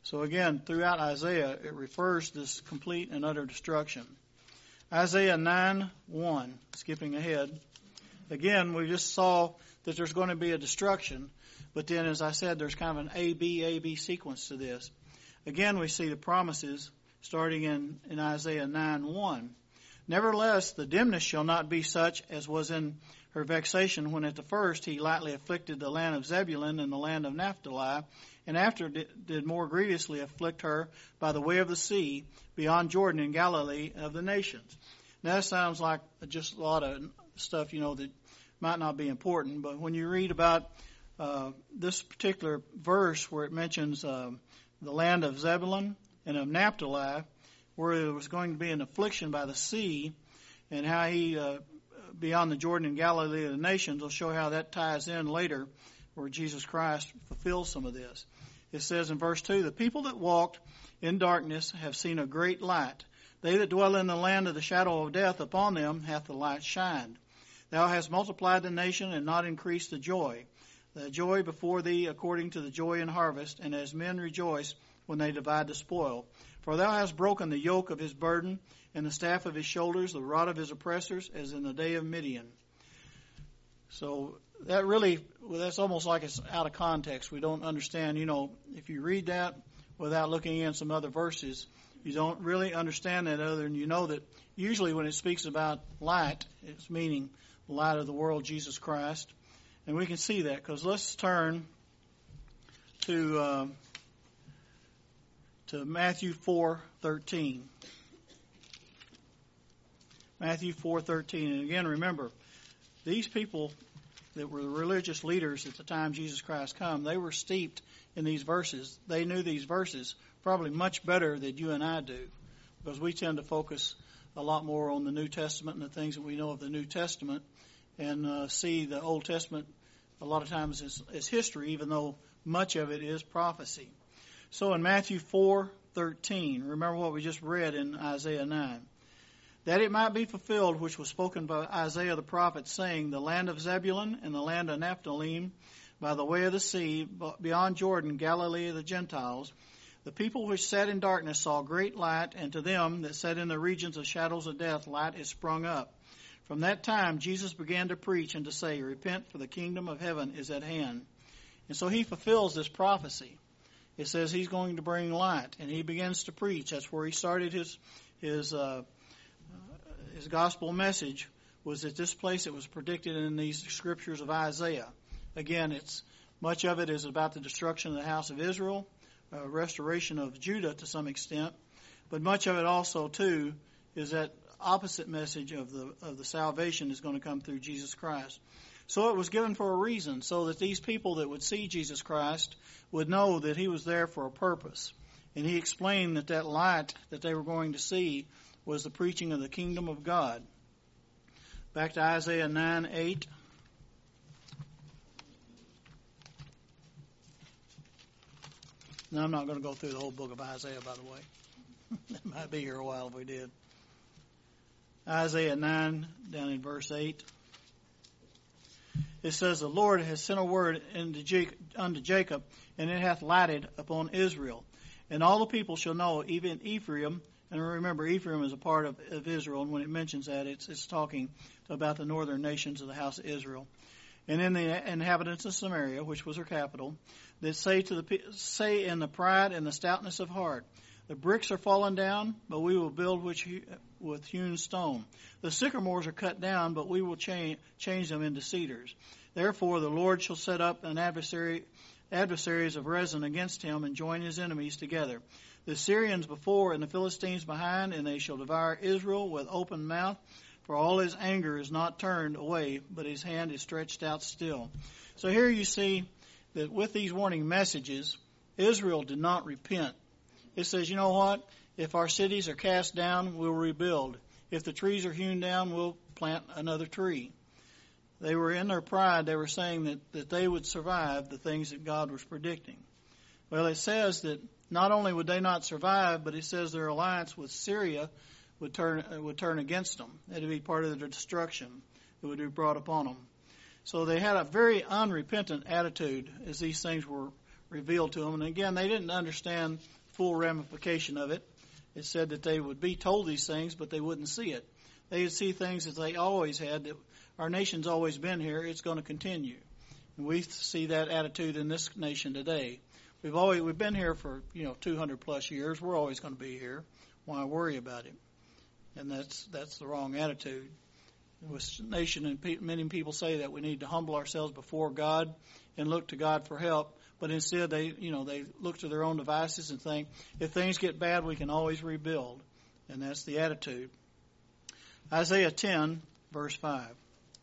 Speaker 1: So again, throughout Isaiah, it refers to this complete and utter destruction. Isaiah nine one, skipping ahead. Again, we just saw that there's going to be a destruction, but then, as I said, there's kind of an A B A B sequence to this. Again, we see the promises starting in, in Isaiah nine one. Nevertheless, the dimness shall not be such as was in her vexation when at the first he lightly afflicted the land of Zebulun and the land of Naphtali, and after did, did more grievously afflict her by the way of the sea beyond Jordan in Galilee of the nations. Now that sounds like just a lot of stuff, you know, that might not be important, but when you read about uh, this particular verse where it mentions uh, the land of Zebulun and of Naphtali, where there was going to be an affliction by the sea, and how he, uh, beyond the Jordan and Galilee of the nations, will show how that ties in later where Jesus Christ fulfills some of this. It says in verse two, the people that walked in darkness have seen a great light. They that dwell in the land of the shadow of death, upon them hath the light shined. Thou hast multiplied the nation and not increased the joy. The joy before thee according to the joy in harvest, and as men rejoice when they divide the spoil. For thou hast broken the yoke of his burden, and the staff of his shoulders, the rod of his oppressors, as in the day of Midian. So that really, well, that's almost like it's out of context. We don't understand, you know, if you read that without looking in some other verses, you don't really understand that other than you know that usually when it speaks about light, it's meaning the light of the world, Jesus Christ. And we can see that because let's turn to uh, to Matthew four thirteen. Matthew four thirteen. And again, remember, these people that were the religious leaders at the time Jesus Christ come, they were steeped in these verses. They knew these verses probably much better than you and I do, because we tend to focus a lot more on the New Testament and the things that we know of the New Testament, and uh, see the Old Testament a lot of times as, as history, even though much of it is prophecy. So in Matthew four thirteen, remember what we just read in Isaiah nine. That it might be fulfilled which was spoken by Isaiah the prophet, saying, the land of Zebulun and the land of Naphtali, by the way of the sea, beyond Jordan, Galilee of the Gentiles, the people which sat in darkness saw great light, and to them that sat in the regions of shadows of death light is sprung up. From that time Jesus began to preach and to say, repent, for the kingdom of heaven is at hand. And so he fulfills this prophecy. It says he's going to bring light, and he begins to preach. That's where he started his his uh, his gospel message, was at this place it was predicted in these scriptures of Isaiah. Again, it's much of it is about the destruction of the house of Israel, uh, restoration of Judah to some extent, but much of it also too is that opposite message of the of the salvation is going to come through Jesus Christ. So it was given for a reason, so that these people that would see Jesus Christ would know that he was there for a purpose. And he explained that that light that they were going to see was the preaching of the kingdom of God. Back to Isaiah nine eight. Now, I'm not going to go through the whole book of Isaiah, by the way. It might be here a while if we did. Isaiah nine, down in verse eight. It says, the Lord has sent a word unto Jacob, and it hath lighted upon Israel. And all the people shall know, even Ephraim. And remember, Ephraim is a part of, of Israel, and when it mentions that, it's, it's talking about the northern nations of the house of Israel. And in the inhabitants of Samaria, which was her capital, that say to the say in the pride and the stoutness of heart, the bricks are fallen down, but we will build which with hewn stone. The sycamores are cut down, but we will change, change them into cedars. Therefore the Lord shall set up an adversary, adversaries of Rezin against him, and join his enemies together. The Syrians before and the Philistines behind, and they shall devour Israel with open mouth. For all his anger is not turned away, but his hand is stretched out still. So here you see that with these warning messages, Israel did not repent. It says, you know what? If our cities are cast down, we'll rebuild. If the trees are hewn down, we'll plant another tree. They were in their pride. They were saying that, that they would survive the things that God was predicting. Well, it says that not only would they not survive, but it says their alliance with Syria would turn would turn against them. It would be part of their destruction that would be brought upon them. So they had a very unrepentant attitude as these things were revealed to them. And again, they didn't understand the full ramification of it. It said that they would be told these things, but they wouldn't see it. They would see things that they always had, that our nation's always been here, it's going to continue. And we see that attitude in this nation today. We've always we've been here for, you know, two hundred plus years. We're always going to be here. Why worry about it? And that's that's the wrong attitude. This nation, and pe- many people say that we need to humble ourselves before God and look to God for help. But instead, they, you know, they look to their own devices and think, if things get bad, we can always rebuild. And that's the attitude. Isaiah ten, verse five.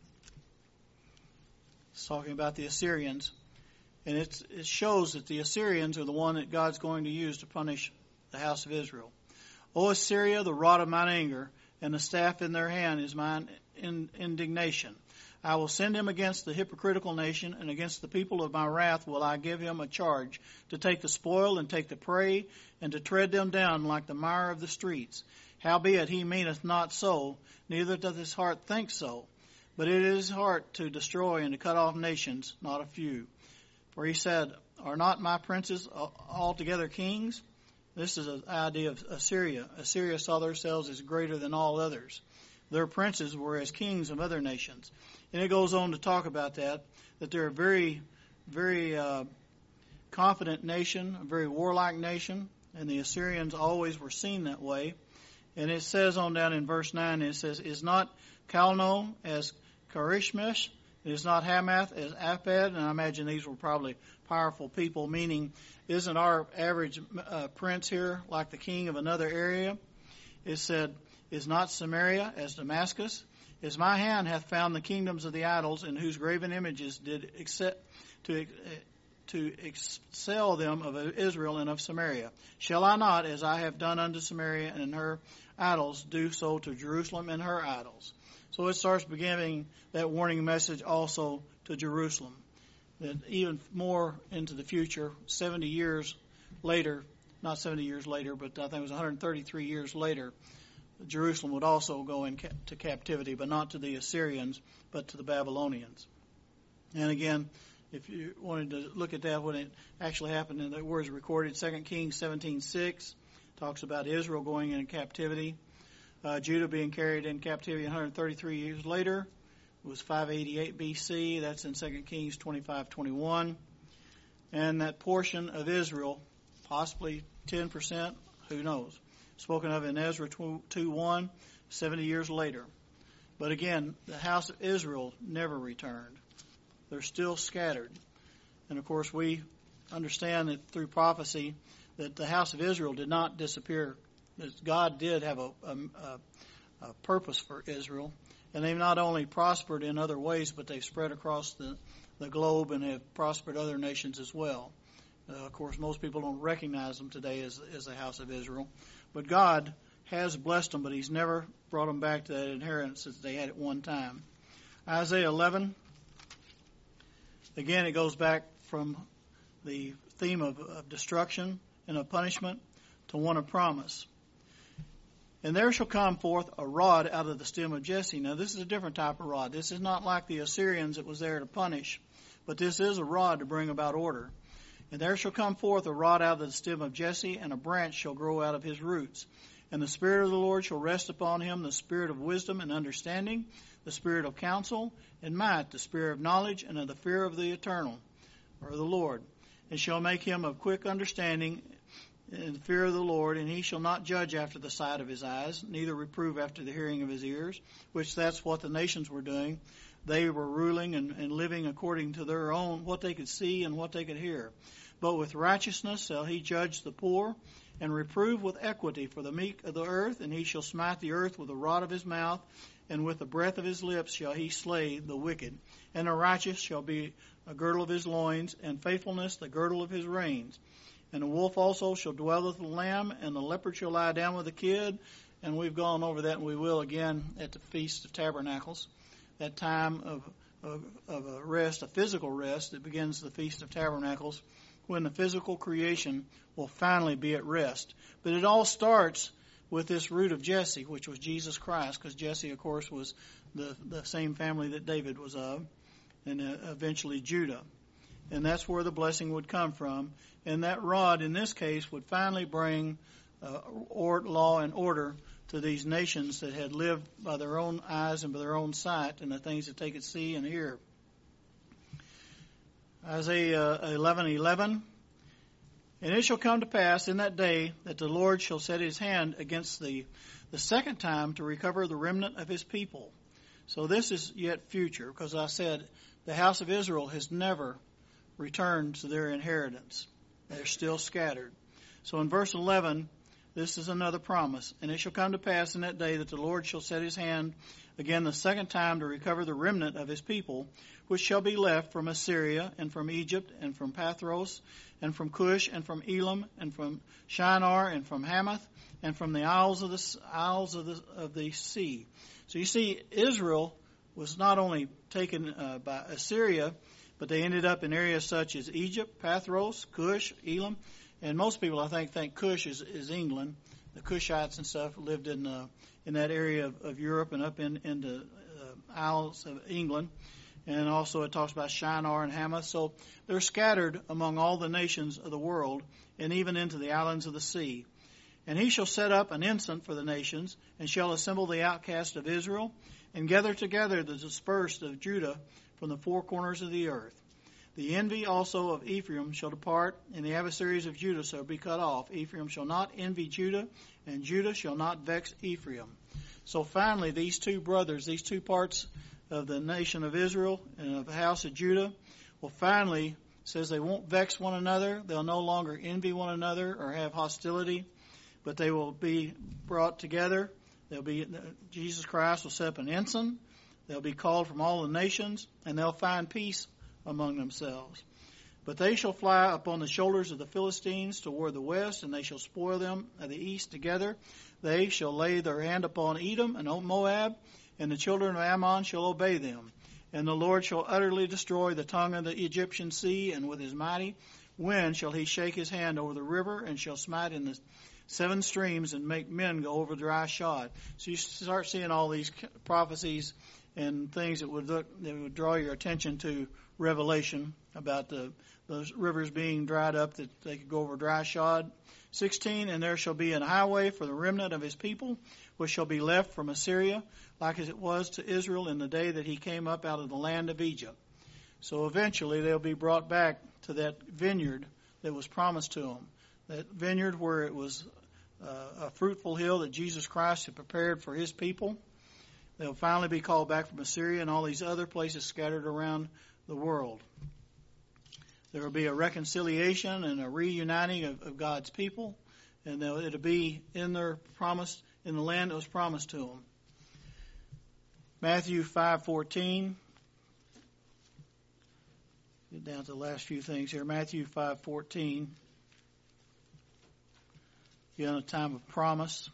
Speaker 1: It's talking about the Assyrians. And it's, it shows that the Assyrians are the one that God's going to use to punish the house of Israel. O Assyria, the rod of mine anger, and the staff in their hand is mine in indignation. I will send him against the hypocritical nation, and against the people of my wrath will I give him a charge, to take the spoil and take the prey, and to tread them down like the mire of the streets. Howbeit he meaneth not so, neither doth his heart think so. But it is his heart to destroy and to cut off nations, not a few. For he said, are not my princes altogether kings? This is an idea of Assyria. Assyria saw themselves as greater than all others. Their princes were as kings of other nations. And it goes on to talk about that, that they're a very, very uh, confident nation, a very warlike nation, and the Assyrians always were seen that way. And it says on down in verse nine, it says, is not Calno as Karishmesh? It is not Hamath as Apad? And I imagine these were probably powerful people, meaning, isn't our average uh, prince here like the king of another area? It said, is not Samaria as Damascus? As my hand hath found the kingdoms of the idols, in whose graven images did accept to to excel them of Israel and of Samaria. Shall I not, as I have done unto Samaria and her idols, do so to Jerusalem and her idols? So it starts beginning that warning message also to Jerusalem. That even more into the future, seventy years later, not seventy years later, but I think it was one hundred thirty-three years later, Jerusalem would also go into captivity, but not to the Assyrians, but to the Babylonians. And again, if you wanted to look at that when it actually happened, and the words recorded, Second Kings seventeen six talks about Israel going into captivity. Uh, Judah being carried in captivity one hundred thirty-three years later. It was five eighty-eight B C. That's in Second Kings twenty-five twenty-one. And that portion of Israel, possibly ten percent, who knows, spoken of in Ezra two one, seventy years later. But again, the house of Israel never returned. They're still scattered. And of course, we understand that through prophecy that the house of Israel did not disappear. That God did have a, a, a purpose for Israel. And they've not only prospered in other ways, but they've spread across the, the globe and have prospered other nations as well. Uh, of course, most people don't recognize them today as, as the house of Israel. But God has blessed them, but he's never brought them back to that inheritance that they had at one time. Isaiah eleven, again, it goes back from the theme of, of destruction and of punishment to one of promise. And there shall come forth a rod out of the stem of Jesse. Now, this is a different type of rod. This is not like the Assyrians that was there to punish, but this is a rod to bring about order. And there shall come forth a rod out of the stem of Jesse, and a branch shall grow out of his roots. And the Spirit of the Lord shall rest upon him, the Spirit of wisdom and understanding, the Spirit of counsel and might, the Spirit of knowledge and of the fear of the eternal, or the Lord. And shall make him of quick understanding in the fear of the Lord, and he shall not judge after the sight of his eyes, neither reprove after the hearing of his ears, which that's what the nations were doing. They were ruling and, and living according to their own, what they could see and what they could hear. But with righteousness shall he judge the poor, and reprove with equity for the meek of the earth, and he shall smite the earth with the rod of his mouth, and with the breath of his lips shall he slay the wicked. And the righteous shall be a girdle of his loins, and faithfulness the girdle of his reins. And the wolf also shall dwell with the lamb, and the leopard shall lie down with the kid. And we've gone over that, and we will again at the Feast of Tabernacles, that time of, of, of a rest, a physical rest that begins the Feast of Tabernacles, when the physical creation will finally be at rest. But it all starts with this root of Jesse, which was Jesus Christ, because Jesse, of course, was the, the same family that David was of, and uh, eventually Judah. and that's where the blessing would come from. And that rod, in this case, would finally bring uh, or, law and order to these nations that had lived by their own eyes and by their own sight and the things that they could see and hear. Isaiah eleven eleven. And it shall come to pass in that day that the Lord shall set his hand against thee the second time to recover the remnant of his people. So this is yet future, because I said the house of Israel has never returned to their inheritance. They're still scattered. So in verse eleven, this is another promise. And it shall come to pass in that day that the Lord shall set his hand again the second time to recover the remnant of his people, which shall be left from Assyria, and from Egypt, and from Pathros, and from Cush, and from Elam, and from Shinar, and from Hamath, and from the isles of the isles of the of the sea. So you see, Israel was not only taken uh, by Assyria, but they ended up in areas such as Egypt, Pathros, Cush, Elam, and most people, I think, think Cush is, is England. The Cushites and stuff lived in uh, in that area of, of Europe and up in into uh, Isles of England. And also it talks about Shinar and Hamath. So they're scattered among all the nations of the world, and even into the islands of the sea. And he shall set up an ensign for the nations, and shall assemble the outcast of Israel, and gather together the dispersed of Judah from the four corners of the earth. The envy also of Ephraim shall depart, and the adversaries of Judah shall be cut off. Ephraim shall not envy Judah, and Judah shall not vex Ephraim. So finally, these two brothers, these two parts of the nation of Israel and of the house of Judah, will finally, says they won't vex one another. They'll no longer envy one another or have hostility, but they will be brought together. They'll be, Jesus Christ will set up an ensign. They'll be called from all the nations, and they'll find peace among themselves. But they shall fly upon the shoulders of the Philistines toward the west, and they shall spoil them at the east together. They shall lay their hand upon Edom and Moab, and the children of Ammon shall obey them. And the Lord shall utterly destroy the tongue of the Egyptian sea, and with his mighty wind shall he shake his hand over the river, and shall smite in the seven streams, and make men go over dry shod. So you start seeing all these prophecies and things that would look, that would draw your attention to Revelation about the those rivers being dried up, that they could go over dry shod. sixteen, and there shall be an highway for the remnant of his people, which shall be left from Assyria, like as it was to Israel in the day that he came up out of the land of Egypt. So eventually they'll be brought back to that vineyard that was promised to them, that vineyard where it was uh, a fruitful hill that Jesus Christ had prepared for his people. They'll finally be called back from Assyria and all these other places scattered around the world. There will be a reconciliation and a reuniting of, of God's people, and it'll be in their promise, in the land that was promised to them. Matthew five fourteen. Get down to the last few things here. Matthew five fourteen. Again, a time of promise.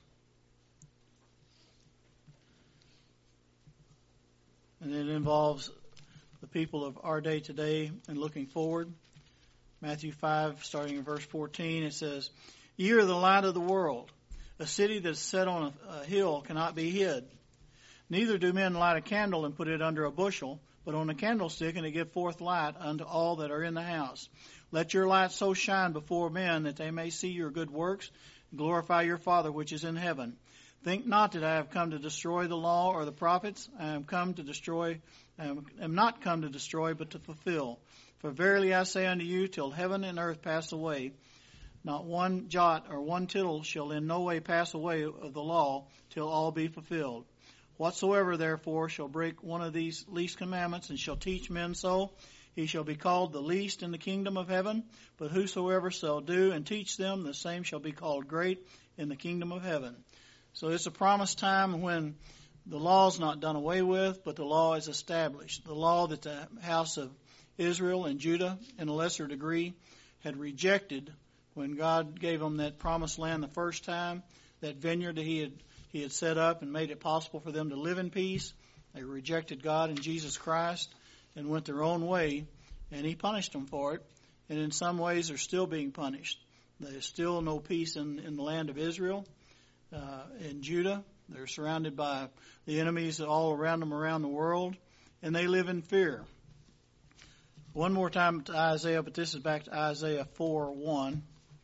Speaker 1: And it involves the people of our day today and looking forward. Matthew five, starting in verse fourteen, it says, "Ye are the light of the world. A city that is set on a, a hill cannot be hid. Neither do men light a candle and put it under a bushel, but on a candlestick, and to give forth light unto all that are in the house. Let your light so shine before men that they may see your good works, and glorify your Father which is in heaven. Think not that I have come to destroy the law or the prophets. I am come to destroy, I am, am not come to destroy, but to fulfill. For verily I say unto you, till heaven and earth pass away, not one jot or one tittle shall in no way pass away of the law, till all be fulfilled. Whatsoever therefore shall break one of these least commandments, and shall teach men so, he shall be called the least in the kingdom of heaven. But whosoever shall do and teach them, the same shall be called great in the kingdom of heaven." So it's a promised time when the law is not done away with, but the law is established. The law that the house of Israel and Judah, in a lesser degree, had rejected when God gave them that promised land the first time, that vineyard that he had he had set up and made it possible for them to live in peace. They rejected God and Jesus Christ and went their own way, and he punished them for it. And in some ways, they're still being punished. There's still no peace in, in the land of Israel. Uh, in Judah, they're surrounded by the enemies all around them around the world, and they live in fear. One more time to Isaiah, but this is back to Isaiah four one.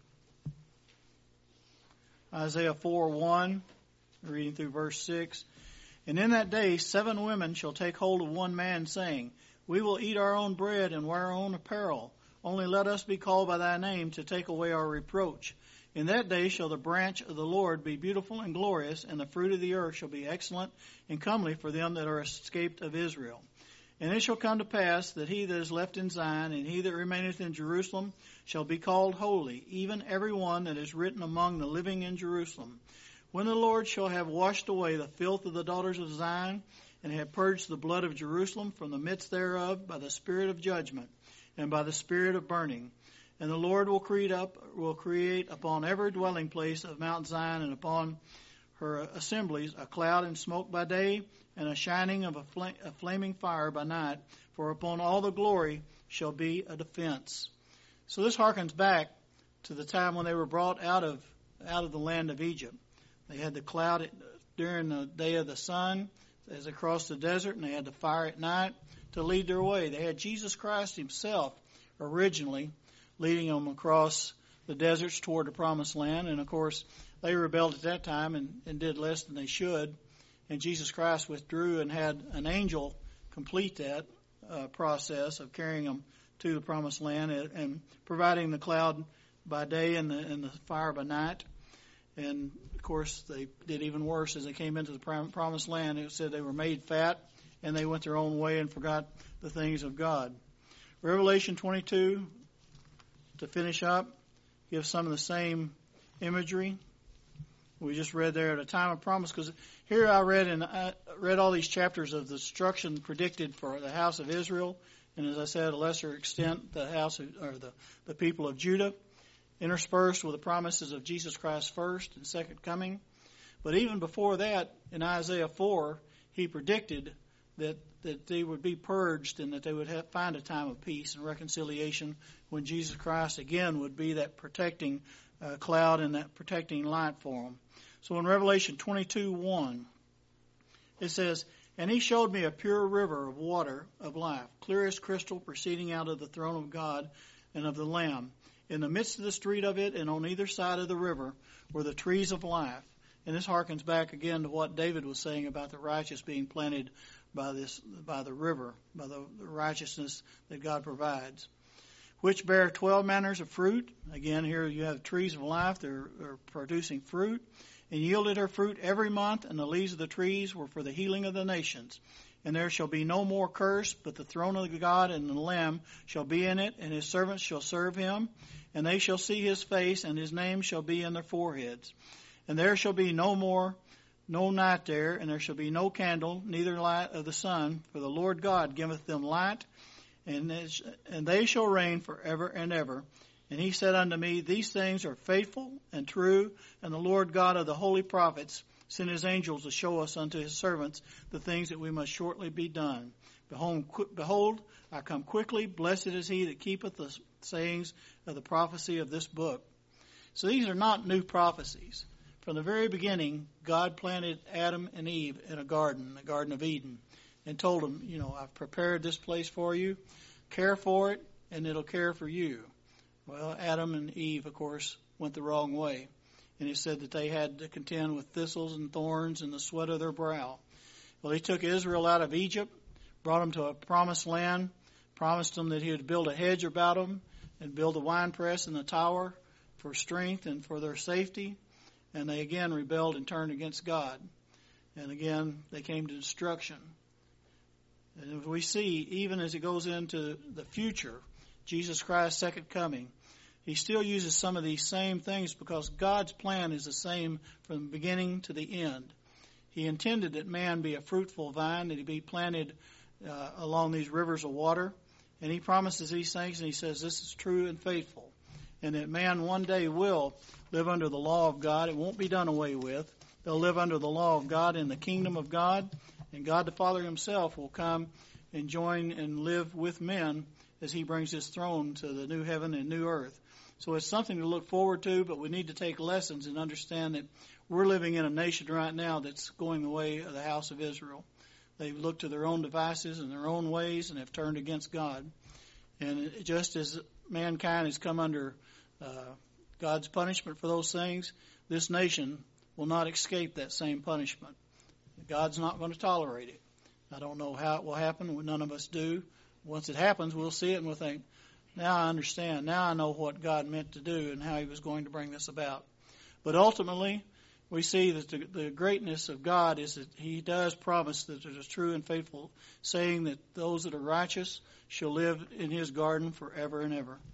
Speaker 1: Isaiah four one, reading through verse six. And in that day seven women shall take hold of one man, saying, We will eat our own bread and wear our own apparel. Only let us be called by thy name to take away our reproach. In that day shall the branch of the Lord be beautiful and glorious, and the fruit of the earth shall be excellent and comely for them that are escaped of Israel. And it shall come to pass that he that is left in Zion and he that remaineth in Jerusalem shall be called holy, even every one that is written among the living in Jerusalem. When the Lord shall have washed away the filth of the daughters of Zion, and have purged the blood of Jerusalem from the midst thereof by the spirit of judgment and by the spirit of burning. And the Lord will create up, will create upon every dwelling place of Mount Zion and upon her assemblies a cloud and smoke by day, and a shining of a, fl- a flaming fire by night. For upon all the glory shall be a defense. So this harkens back to the time when they were brought out of out of the land of Egypt. They had the cloud during the day of the sun as they crossed the desert, and they had the fire at night to lead their way. They had Jesus Christ himself originally leading them across the deserts toward the promised land. And, of course, they rebelled at that time and, and did less than they should. And Jesus Christ withdrew and had an angel complete that uh, process of carrying them to the promised land and, and providing the cloud by day and the, and the fire by night. And, of course, they did even worse as they came into the promised land. It said they were made fat, and they went their own way and forgot the things of God. Revelation twenty-two, to finish up, gives some of the same imagery we just read there at a time of promise. Because here I read and I read all these chapters of the destruction predicted for the house of Israel, and as I said, to a lesser extent, the house of, or the, the people of Judah, interspersed with the promises of Jesus Christ's first and second coming. But even before that, in Isaiah four, he predicted that, that they would be purged and that they would have, find a time of peace and reconciliation when Jesus Christ again would be that protecting uh, cloud and that protecting light for them. So in Revelation twenty-two one, it says, And he showed me a pure river of water of life, clear as crystal, proceeding out of the throne of God and of the Lamb. In the midst of the street of it and on either side of the river were the trees of life. And this harkens back again to what David was saying about the righteous being planted by this, by the river, by the righteousness that God provides, which bear twelve manners of fruit. Again, here you have trees of life. They're, they're producing fruit, and yielded her fruit every month, and the leaves of the trees were for the healing of the nations. And there shall be no more curse, but the throne of God and the Lamb shall be in it, and his servants shall serve him, and they shall see his face, and his name shall be in their foreheads. And there shall be no more, no night there, and there shall be no candle, neither light of the sun, for the Lord God giveth them light, and and they shall reign forever and ever. And he said unto me, These things are faithful and true, and the Lord God of the holy prophets sent his angels to show us unto his servants the things that we must shortly be done. Behold, behold, I come quickly. Blessed is he that keepeth the sayings of the prophecy of this book. So these are not new prophecies. From the very beginning, God planted Adam and Eve in a garden, the Garden of Eden, and told them, you know, I've prepared this place for you. Care for it, and it'll care for you. Well, Adam and Eve, of course, went the wrong way. And he said that they had to contend with thistles and thorns and the sweat of their brow. Well, he took Israel out of Egypt, brought them to a promised land, promised them that he would build a hedge about them and build a winepress and a tower for strength and for their safety. And they again rebelled and turned against God. And again, they came to destruction. And we see, even as it goes into the future, Jesus Christ's second coming, he still uses some of these same things because God's plan is the same from the beginning to the end. He intended that man be a fruitful vine, that he be planted uh, along these rivers of water. And he promises these things, and he says this is true and faithful. And that man one day will live under the law of God. It won't be done away with. They'll live under the law of God in the kingdom of God. And God the Father himself will come and join and live with men as he brings his throne to the new heaven and new earth. So it's something to look forward to, but we need to take lessons and understand that we're living in a nation right now that's going the way of the house of Israel. They've looked to their own devices and their own ways and have turned against God. And just as mankind has come under uh, God's punishment for those things, this nation will not escape that same punishment. God's not going to tolerate it. I don't know how it will happen. None of us do. Once it happens, we'll see it and we'll think, now I understand. Now I know what God meant to do and how he was going to bring this about. But ultimately, we see that the, the greatness of God is that he does promise that it is true and faithful, saying that those that are righteous shall live in his garden forever and ever.